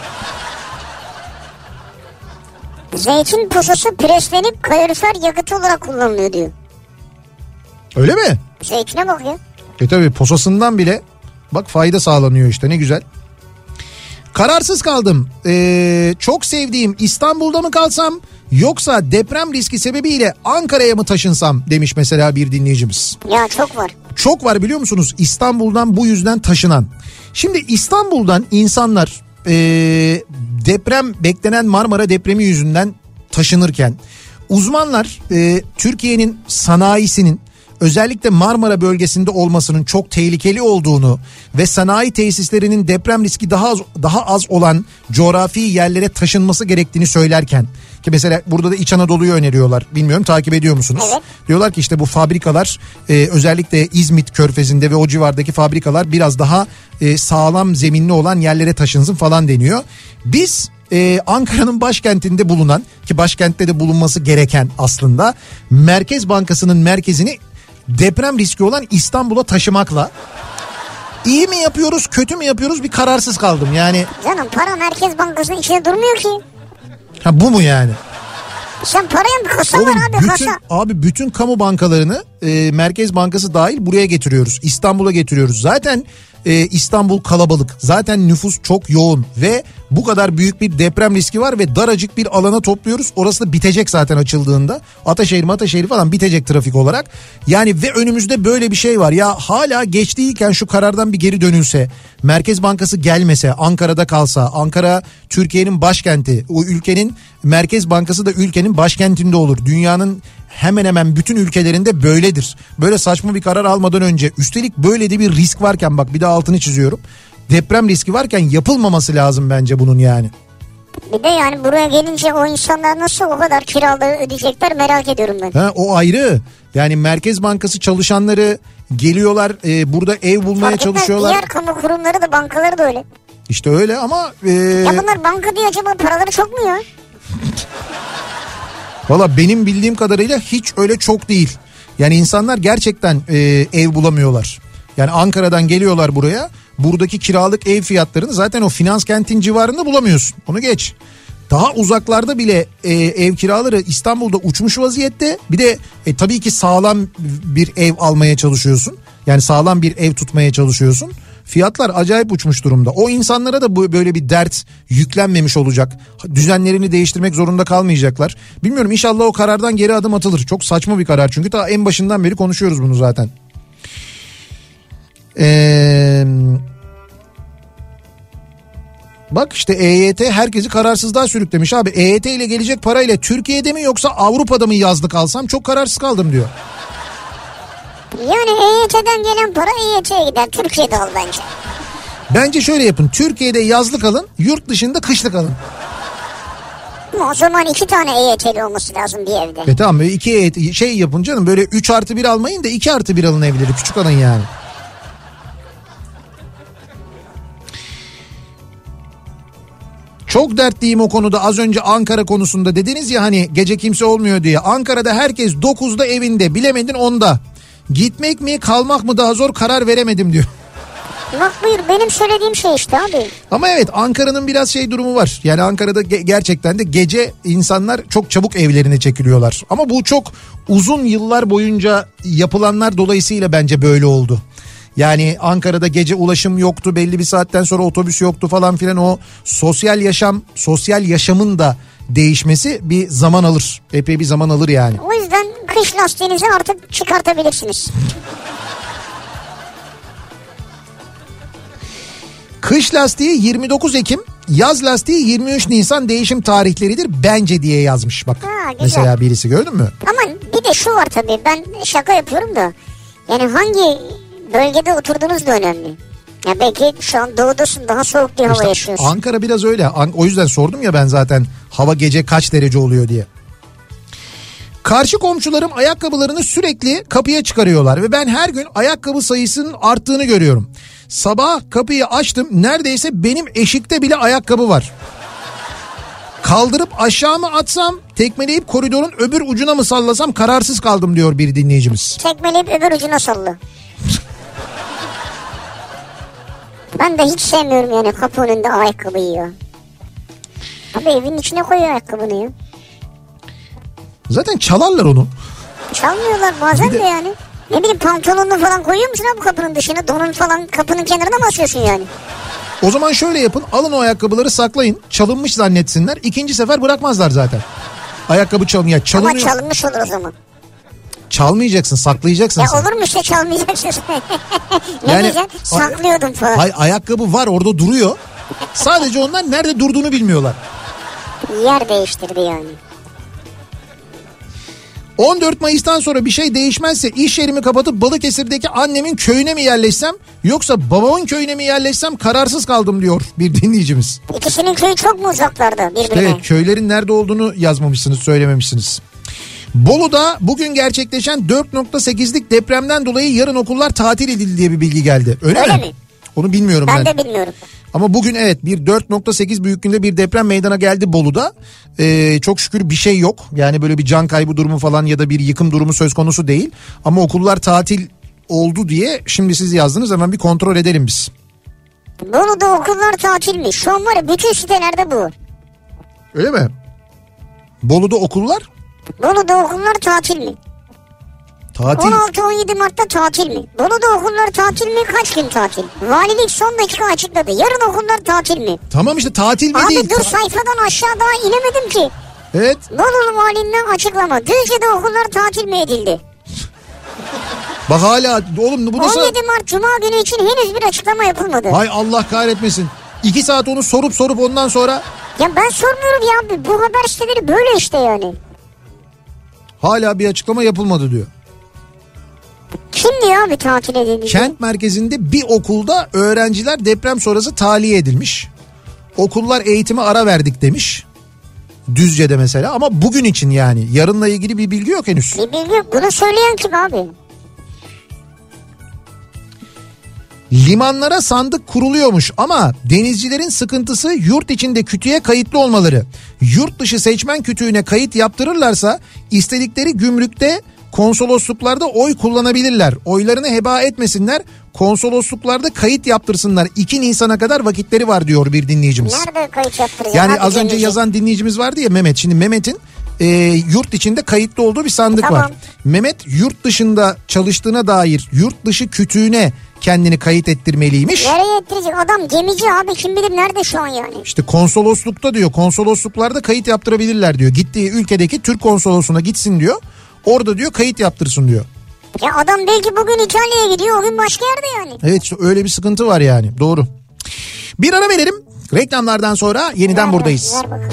D: Zeytin posası preslenip kalorifer yakıtı olarak kullanılıyor diyor.
C: Öyle mi?
D: Zeytine bak ya.
C: E tabii posasından bile bak fayda sağlanıyor işte, ne güzel. Kararsız kaldım. Ee, çok sevdiğim İstanbul'da mı kalsam yoksa deprem riski sebebiyle Ankara'ya mı taşınsam demiş mesela bir dinleyicimiz.
D: Ya çok var.
C: Çok var biliyor musunuz İstanbul'dan bu yüzden taşınan. Şimdi İstanbul'dan insanlar ee, deprem beklenen Marmara depremi yüzünden taşınırken uzmanlar ee, Türkiye'nin sanayisinin özellikle Marmara bölgesinde olmasının çok tehlikeli olduğunu ve sanayi tesislerinin deprem riski daha az, daha az olan coğrafi yerlere taşınması gerektiğini söylerken, ki mesela burada da İç Anadolu'yu öneriyorlar. Bilmiyorum, takip ediyor musunuz?
D: Evet.
C: Diyorlar ki işte bu fabrikalar e, özellikle İzmit Körfezi'nde ve o civardaki fabrikalar biraz daha e, sağlam zeminli olan yerlere taşınsın falan deniyor. Biz e, Ankara'nın başkentinde bulunan, ki başkentte de bulunması gereken aslında, Merkez Bankası'nın merkezini deprem riski olan İstanbul'a taşımakla iyi mi yapıyoruz, kötü mü yapıyoruz, bir kararsız kaldım yani.
D: Canım para Merkez Bankası'nın içinde durmuyor ki.
C: Ha, bu mu yani?
D: Sen paraya mı kasa
C: Oğlum,
D: var abi,
C: bütün,
D: kasa.
C: Abi bütün kamu bankalarını e, Merkez Bankası dahil buraya getiriyoruz. İstanbul'a getiriyoruz. Zaten e, İstanbul kalabalık. Zaten nüfus çok yoğun ve bu kadar büyük bir deprem riski var ve daracık bir alana topluyoruz. Orası da bitecek zaten açıldığında. Ataşehir Ataşehir falan bitecek trafik olarak. Yani ve önümüzde böyle bir şey var. Ya hala geç değilken şu karardan bir geri dönülse, Merkez Bankası gelmese, Ankara'da kalsa, Ankara Türkiye'nin başkenti, o ülkenin Merkez Bankası da ülkenin başkentinde olur. Dünyanın hemen hemen bütün ülkelerinde böyledir. Böyle saçma bir karar almadan önce, üstelik böyle de bir risk varken, bak bir de altını çiziyorum. Deprem riski varken yapılmaması lazım bence bunun yani.
D: Bir de yani buraya gelince o insanlar nasıl o kadar kiraları ödeyecekler merak ediyorum ben.
C: Ha, o ayrı. Yani Merkez Bankası çalışanları geliyorlar, e, burada ev bulmaya
D: Fark
C: çalışıyorlar.
D: Diğer kamu kurumları da, bankaları da öyle.
C: İşte öyle ama... E...
D: Ya bunlar banka diye acaba paraları çok mu ya?
C: Valla benim bildiğim kadarıyla hiç öyle çok değil. Yani insanlar gerçekten e, ev bulamıyorlar. Yani Ankara'dan geliyorlar buraya. Buradaki kiralık ev fiyatlarını zaten o finans kentin civarında bulamıyorsun. Onu geç. Daha uzaklarda bile e, ev kiraları İstanbul'da uçmuş vaziyette. Bir de e, tabii ki sağlam bir ev almaya çalışıyorsun. Yani sağlam bir ev tutmaya çalışıyorsun. Fiyatlar acayip uçmuş durumda. O insanlara da bu böyle bir dert yüklenmemiş olacak. Düzenlerini değiştirmek zorunda kalmayacaklar. Bilmiyorum, inşallah o karardan geri adım atılır. Çok saçma bir karar çünkü ta en başından beri konuşuyoruz bunu zaten. Eee... Bak işte E Y T herkesi kararsızlığa sürüklemiş abi. E Y T ile gelecek parayla Türkiye'de mi yoksa Avrupa'da mı yazlık alsam, çok kararsız kaldım diyor.
D: Yani E Y T'den gelen para E Y T'ye gider. Türkiye'de al bence.
C: Bence şöyle yapın. Türkiye'de yazlık alın, yurt dışında kışlık alın.
D: O zaman iki tane E Y T'li olması lazım bir evde.
C: E tamam, böyle iki E Y T şey yapın canım, böyle üç artı bir almayın da iki artı bir alın evleri, küçük alın yani. Çok dertliyim o konuda, az önce Ankara konusunda dediniz ya hani gece kimse olmuyor diye. Ankara'da herkes dokuzda evinde, bilemedin onda. Gitmek mi kalmak mı daha zor, karar veremedim diyor.
D: Bak buyur, benim söylediğim şey işte abi.
C: Ama evet, Ankara'nın biraz şey durumu var. Yani Ankara'da ge- gerçekten de gece insanlar çok çabuk evlerine çekiliyorlar. Ama bu çok uzun yıllar boyunca yapılanlar dolayısıyla bence böyle oldu. Yani Ankara'da gece ulaşım yoktu, belli bir saatten sonra otobüs yoktu falan filan. O sosyal yaşam, sosyal yaşamın da değişmesi bir zaman alır. Epey bir zaman alır yani.
D: O yüzden kış lastiğinizi artık çıkartabilirsiniz.
C: Kış lastiği yirmi dokuz Ekim, yaz lastiği yirmi üç Nisan değişim tarihleridir bence diye yazmış bak.
D: Ha,
C: mesela birisi, gördün mü?
D: Ama bir de şu var tabii, ben şaka yapıyorum da. Yani hangi bölgede oturduğunuz da önemli. Ya belki şu an doğudasın, daha soğuk bir hava
C: İşte
D: yaşıyorsun.
C: Ankara biraz öyle. O yüzden sordum ya ben zaten hava gece kaç derece oluyor diye. Karşı komşularım ayakkabılarını sürekli kapıya çıkarıyorlar ve ben her gün ayakkabı sayısının arttığını görüyorum. Sabah kapıyı açtım, neredeyse benim eşikte bile ayakkabı var. Kaldırıp aşağı mı atsam, tekmeleyip koridorun öbür ucuna mı sallasam kararsız kaldım diyor bir dinleyicimiz.
D: Tekmeleyip öbür ucuna salla. Ben de hiç sevmiyorum yani kapı önünde ayakkabı yiyor. Abi evin içine koyuyor ayakkabını ya.
C: Zaten çalarlar onu.
D: Çalmıyorlar bazen
C: de...
D: de yani. Ne bileyim, pantolonunu falan koyuyor musun abi kapının dışına? Donun falan kapının kenarına mı asıyorsun yani?
C: O zaman şöyle yapın, alın o ayakkabıları saklayın, çalınmış zannetsinler, ikinci sefer bırakmazlar zaten. Ayakkabı çalınıyor. Çalınıyor.
D: Ama çalınmış olur o zaman.
C: Çalmayacaksın, saklayacaksın
D: ya
C: sen.
D: olur mu işte, çalmayacaksın. Ne
C: yani,
D: diyeceksin? Saklıyordum falan.
C: Hay, ayakkabı var orada duruyor. Sadece onlar nerede durduğunu bilmiyorlar.
D: Yer değiştirdi yani.
C: on dört Mayıs'tan sonra bir şey değişmezse iş yerimi kapatıp Balıkesir'deki annemin köyüne mi yerleşsem yoksa babamın köyüne mi yerleşsem kararsız kaldım diyor bir dinleyicimiz.
D: İkisinin köyü çok mu uzaklarda birbirine?
C: İşte köylerin nerede olduğunu yazmamışsınız, söylememişsiniz. Bolu'da bugün gerçekleşen dört nokta sekizlik depremden dolayı yarın okullar tatil edildi diye bir bilgi geldi. Öyle,
D: Öyle
C: mi?
D: mi?
C: Onu bilmiyorum ben.
D: Ben de bilmiyorum.
C: Ama bugün evet bir dört nokta sekiz büyüklüğünde bir deprem meydana geldi Bolu'da. Ee, çok şükür bir şey yok. Yani böyle bir can kaybı durumu falan ya da bir yıkım durumu söz konusu değil. Ama okullar tatil oldu diye şimdi siz yazdınız, hemen bir kontrol edelim biz.
D: Bolu'da okullar tatil mi? Şu an var ya bütün sitelerde bu.
C: Öyle mi? Bolu'da okullar?
D: Bolu'da okullar tatil mi?
C: Tatil.
D: on altı on yedi Mart'ta tatil mi? Bolu'da okullar tatil mi? Kaç gün tatil? Valilik son dakika açıkladı. Yarın okullar tatil mi?
C: Tamam işte tatil mi
D: Abi
C: değil?
D: Abi dur
C: Ta-
D: sayfadan aşağı daha inemedim ki.
C: Evet.
D: Bolu valinden açıklama. Düzce'de okullar tatil mi edildi?
C: Bak hala oğlum bu nasıl?
D: on yedi Mart Cuma günü için henüz bir açıklama yapılmadı.
C: Hay Allah kahretmesin. İki saat onu sorup sorup ondan sonra.
D: Ya ben sormuyorum ya abi. Bu haber siteleri böyle işte yani.
C: Hala bir açıklama yapılmadı diyor.
D: Kim diyor abi tatil edildi?
C: Kent merkezinde bir okulda öğrenciler deprem sonrası tahliye edilmiş. Okullar eğitime ara verdik demiş. Düzce'de mesela, ama bugün için yani. Yarınla ilgili bir bilgi yok henüz.
D: Bir bilgi yok. Bunu söyleyen kim abi?
C: Limanlara sandık kuruluyormuş ama denizcilerin sıkıntısı yurt içinde kütüğe kayıtlı olmaları. Yurt dışı seçmen kütüğüne kayıt yaptırırlarsa istedikleri gümrükte, konsolosluklarda oy kullanabilirler. Oylarını heba etmesinler, konsolosluklarda kayıt yaptırsınlar. iki Nisan'a kadar vakitleri var diyor bir dinleyicimiz.
D: Nerede kayıt yaptıracağız?
C: Yani
D: Hadi
C: az önce
D: deneyeceğim.
C: yazan dinleyicimiz vardı ya Mehmet. Şimdi Mehmet'in e, yurt içinde kayıtlı olduğu bir sandık
D: Tamam.
C: var. Mehmet yurt dışında çalıştığına dair yurt dışı kütüğüne kendini kayıt ettirmeliymiş.
D: Nereye ettirecek? Adam gemici abi, kim bilir nerede şu an yani.
C: İşte konsoloslukta diyor, konsolosluklarda kayıt yaptırabilirler diyor. Gittiği ülkedeki Türk konsolosluğuna gitsin diyor. Orada diyor kayıt yaptırsın diyor.
D: Ya adam belki bugün İtalya'ya gidiyor, o gün başka yerde yani.
C: Evet işte öyle bir sıkıntı var yani, doğru. Bir ara verelim. Reklamlardan sonra yeniden
D: Ver,
C: buradayız.
D: Ver bakalım.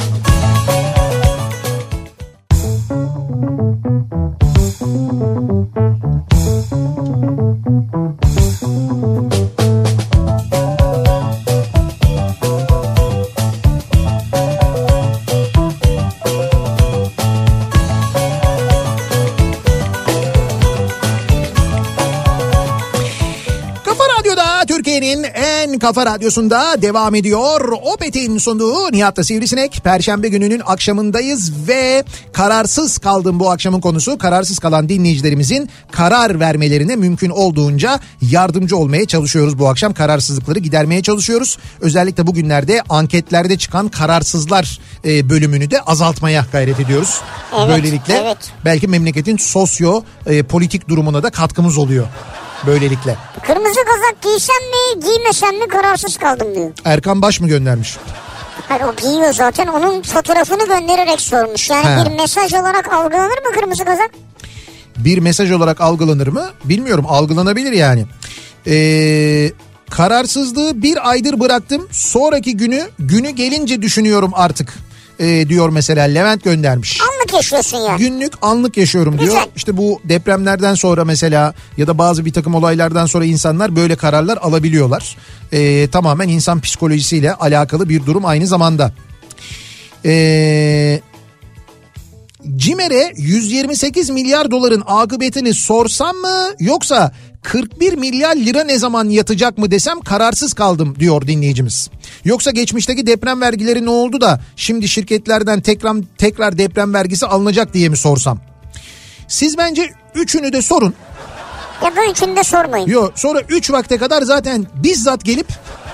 C: Türkiye'nin en kafa radyosunda devam ediyor. Opet'in sunduğu Nihat'la Sivrisinek. Perşembe gününün akşamındayız ve kararsız kaldım bu akşamın konusu. Kararsız kalan dinleyicilerimizin karar vermelerine mümkün olduğunca yardımcı olmaya çalışıyoruz bu akşam. Kararsızlıkları gidermeye çalışıyoruz. Özellikle bugünlerde anketlerde çıkan kararsızlar bölümünü de azaltmaya gayret ediyoruz.
D: Evet,
C: Böylelikle
D: evet.
C: belki memleketin sosyo politik durumuna da katkımız oluyor. Böylelikle.
D: Kırmızı kazak giysem mi giymesem mi kararsız kaldım diyor.
C: Erkan Baş mı göndermiş?
D: Hayır, o giyiyor zaten, onun fotoğrafını göndererek sormuş. Yani
C: He.
D: bir mesaj olarak algılanır mı kırmızı kazak?
C: Bir mesaj olarak algılanır mı? Bilmiyorum, algılanabilir yani. Ee, kararsızlığı bir aydır bıraktım. Sonraki günü günü gelince düşünüyorum artık. Ee, diyor mesela Levent göndermiş.
D: Anlık yaşıyorsun yani.
C: Günlük anlık yaşıyorum diyor.
D: Güzel.
C: İşte bu depremlerden sonra mesela ya da bazı bir takım olaylardan sonra insanlar böyle kararlar alabiliyorlar. Ee, tamamen insan psikolojisiyle alakalı bir durum aynı zamanda. Eee... CİMER'e yüz yirmi sekiz milyar doların akıbetini sorsam mı yoksa kırk bir milyar lira ne zaman yatacak mı desem kararsız kaldım diyor dinleyicimiz. Yoksa geçmişteki deprem vergileri ne oldu da şimdi şirketlerden tekrar tekrar deprem vergisi alınacak diye mi sorsam? Siz bence üçünü de sorun.
D: Ya da üçünü de sormayın.
C: Yok, sonra üç vakte kadar zaten bizzat gelip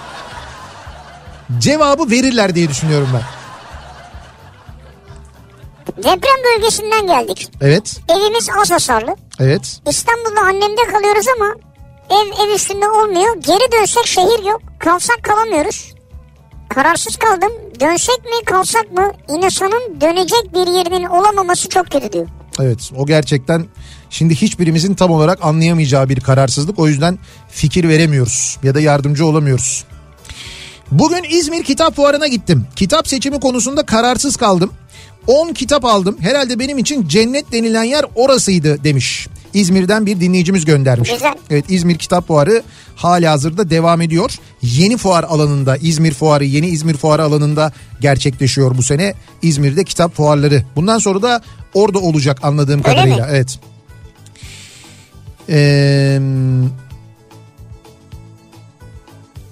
C: cevabı verirler diye düşünüyorum ben.
D: Deprem bölgesinden geldik.
C: Evet.
D: Evimiz az hasarlı.
C: Evet.
D: İstanbul'da annemde kalıyoruz ama ev ev üstünde olmuyor. Geri dönsek şehir yok. Kalsak kalamıyoruz. Kararsız kaldım. Dönsek mi kalsak mı? İnsanın dönecek bir yerinin olamaması çok kötü diyor.
C: Evet, o gerçekten şimdi hiçbirimizin tam olarak anlayamayacağı bir kararsızlık. O yüzden fikir veremiyoruz ya da yardımcı olamıyoruz. Bugün İzmir Kitap Fuarı'na gittim. Kitap seçimi konusunda kararsız kaldım. on kitap aldım. Herhalde benim için cennet denilen yer orasıydı demiş. İzmir'den bir dinleyicimiz göndermiş.
D: Güzel.
C: Evet, İzmir Kitap Fuarı halihazırda devam ediyor. Yeni fuar alanında, İzmir Fuarı, yeni İzmir Fuarı alanında gerçekleşiyor bu sene. İzmir'de kitap fuarları. Bundan sonra da orada olacak anladığım
D: Öyle
C: kadarıyla.
D: mi?
C: Evet. Eee...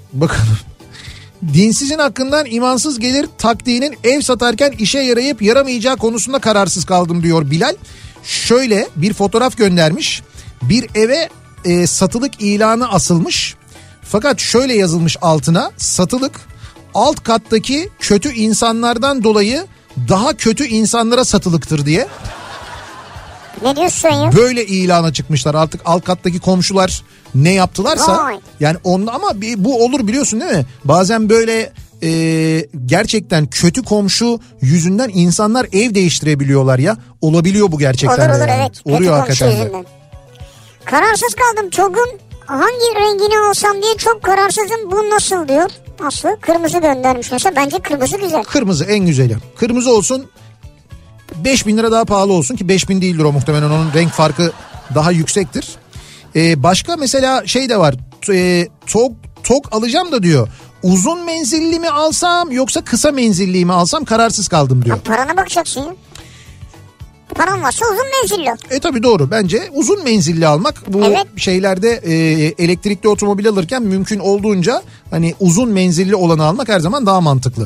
C: Bakalım. Dinsizin hakkından imansız gelir taktiğinin ev satarken işe yarayıp yaramayacağı konusunda kararsız kaldım diyor Bilal. Şöyle bir fotoğraf göndermiş. Bir eve e, satılık ilanı asılmış. Fakat şöyle yazılmış altına: satılık, alt kattaki kötü insanlardan dolayı daha kötü insanlara satılıktır diye.
D: Ne diyorsun ya?
C: Böyle ilana çıkmışlar artık, alt kattaki komşular ne yaptılarsa.
D: Vay.
C: Yani onda ama bir, bu olur biliyorsun değil mi? Bazen böyle e, gerçekten kötü komşu yüzünden insanlar ev değiştirebiliyorlar ya. Olabiliyor bu gerçekten.
D: Olur olur
C: yani.
D: evet.
C: Oluyor
D: Kötü komşu
C: hakikaten de.
D: yüzünden. Kararsız kaldım. TOG'un hangi rengini alsam diye çok kararsızım. Bu nasıl diyor. Aslı kırmızı göndermiş mesela. Bence kırmızı güzel.
C: Kırmızı en güzeli. Kırmızı olsun, beş bin lira daha pahalı olsun ki beş bin değildir o muhtemelen, onun renk farkı daha yüksektir. Ee, başka mesela şey de var. E, TOG, TOG alacağım da diyor. Uzun menzilli mi alsam yoksa kısa menzilli mi alsam kararsız kaldım diyor.
D: Ha, parana bakacaksın ya. Paran varsa uzun menzilli.
C: E tabii doğru, bence uzun menzilli almak bu
D: Evet.
C: şeylerde e, elektrikli otomobil alırken mümkün olduğunca hani uzun menzilli olanı almak her zaman daha mantıklı.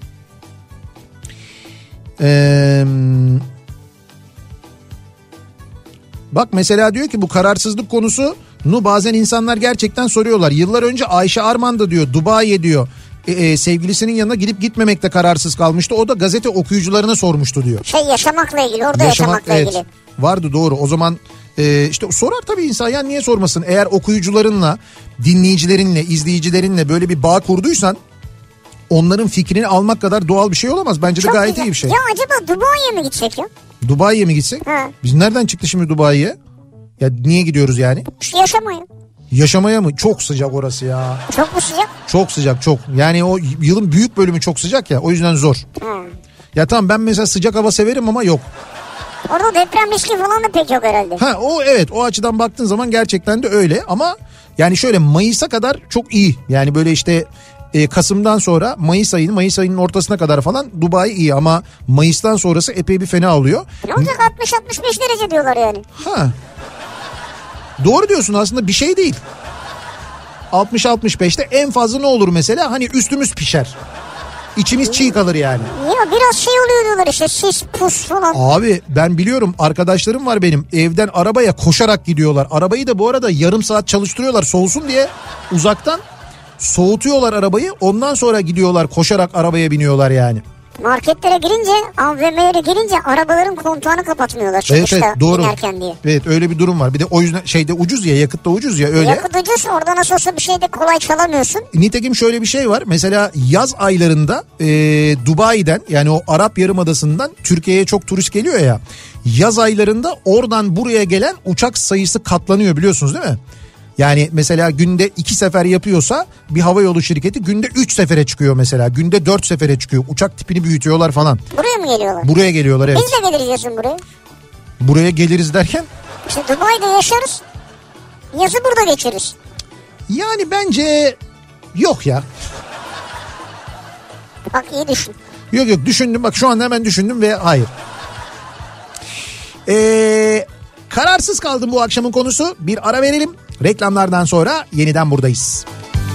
C: Eee... Bak mesela diyor ki bu kararsızlık konusunu bazen insanlar gerçekten soruyorlar. Yıllar önce Ayşe Arman da diyor Dubai'ye diyor e, e, sevgilisinin yanına gidip gitmemekte kararsız kalmıştı. O da gazete okuyucularına sormuştu diyor.
D: Şey yaşamakla ilgili, orada
C: Yaşamak,
D: yaşamakla
C: evet,
D: ilgili.
C: vardı doğru. O zaman e, işte sorar tabii insan, ya niye sormasın? Eğer okuyucularınla, dinleyicilerinle, izleyicilerinle böyle bir bağ kurduysan onların fikrini almak kadar doğal bir şey olamaz. Bence de
D: Çok
C: gayet
D: güzel.
C: iyi bir şey.
D: Ya acaba Dubai'ye mi gitsek ya?
C: Dubai'ye mi gitsek?
D: Ha.
C: Biz nereden çıktı şimdi Dubai'ye? Ya niye gidiyoruz yani?
D: İşte yaşamaya.
C: Yaşamaya mı? Çok sıcak orası ya.
D: Çok mu sıcak?
C: Çok sıcak çok. Yani o yılın büyük bölümü çok sıcak ya. O yüzden zor.
D: Ha.
C: Ya tamam ben mesela sıcak hava severim ama yok.
D: Orada deprem riski falan da pek yok herhalde.
C: Ha o evet, o açıdan baktığın zaman gerçekten de öyle ama yani şöyle Mayıs'a kadar çok iyi. Yani böyle işte e, Kasım'dan sonra Mayıs ayının Mayıs ayının ortasına kadar falan Dubai iyi ama Mayıs'tan sonrası epey bir fena oluyor.
D: Ne olacak, altmış altmış beş derece diyorlar yani.
C: Ha. Doğru diyorsun, aslında bir şey değil. altmış altmış beşte en fazla ne olur mesela? Hani üstümüz pişer. İçimiz çiğ kalır yani.
D: Ya biraz şey oluyor diyorlar işte, sis pus falan.
C: Abi ben biliyorum, arkadaşlarım var benim, evden arabaya koşarak gidiyorlar. Arabayı da bu arada yarım saat çalıştırıyorlar soğusun diye, uzaktan soğutuyorlar arabayı, ondan sonra gidiyorlar koşarak arabaya biniyorlar yani.
D: Marketlere girince, A V M'lere girince arabaların kontağını kapatmıyorlar çıkışta,
C: evet, evet, doğru.
D: inerken diye.
C: Evet öyle bir durum var. Bir de o yüzden şeyde ucuz ya, yakıt da ucuz ya öyle.
D: Yakıt ucuz, orada nasıl olsa bir şey de kolay çalamıyorsun.
C: Nitekim şöyle bir şey var. Mesela yaz aylarında e, Dubai'den, yani o Arap Yarımadası'ndan Türkiye'ye çok turist geliyor ya. Yaz aylarında oradan buraya gelen uçak sayısı katlanıyor, biliyorsunuz değil mi? Yani mesela günde iki sefer yapıyorsa bir havayolu şirketi günde üç sefere çıkıyor mesela. Günde dört sefere çıkıyor. Uçak tipini büyütüyorlar falan.
D: Buraya mı geliyorlar?
C: Buraya geliyorlar, evet.
D: Biz de geliriz yazın buraya.
C: Buraya geliriz derken?
D: İşte Dubai'de yaşarız. Yazı burada geçiririz.
C: Yani bence yok ya.
D: Bak iyi düşün.
C: Yok yok düşündüm, bak şu anda hemen düşündüm ve hayır. Eee... Kararsız kaldım bu akşamın konusu. Bir ara verelim. Reklamlardan sonra yeniden buradayız.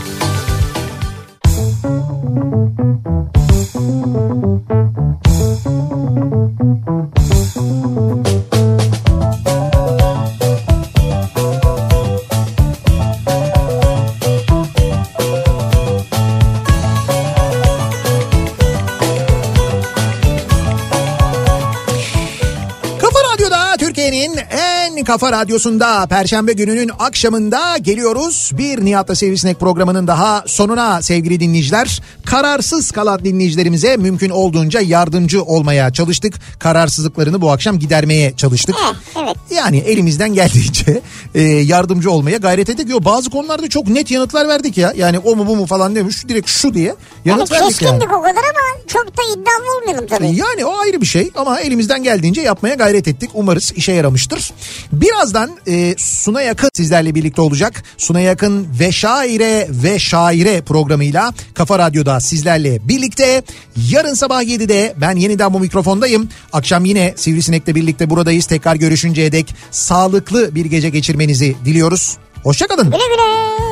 C: Kafa Radyosu'nda Perşembe gününün akşamında geliyoruz. Bir Nihat'la Sivrisinek programının daha sonuna sevgili dinleyiciler. Kararsız kalan dinleyicilerimize mümkün olduğunca yardımcı olmaya çalıştık. Kararsızlıklarını bu akşam gidermeye çalıştık.
D: Evet.
C: Yani elimizden geldiğince e, yardımcı olmaya gayret ettik. Yo, bazı konularda çok net yanıtlar verdik ya. Yani o mu bu mu falan demiş, direkt şu diye yanıt
D: yani
C: verdik yani.
D: Keskindik o kadar ama çok da iddialı olmayalım tabii.
C: Yani o ayrı bir şey ama elimizden geldiğince yapmaya gayret ettik. Umarız işe yaramıştır. Birazdan e, Suna Yakın sizlerle birlikte olacak. Suna Yakın ve Şaire ve Şaire programıyla Kafa Radyo'da sizlerle birlikte. Yarın sabah yedide ben yeniden bu mikrofondayım. Akşam yine Sivrisinek'le birlikte buradayız. Tekrar görüşünceye dek sağlıklı bir gece geçirmenizi diliyoruz. Hoşça kalın.
D: Güle güle.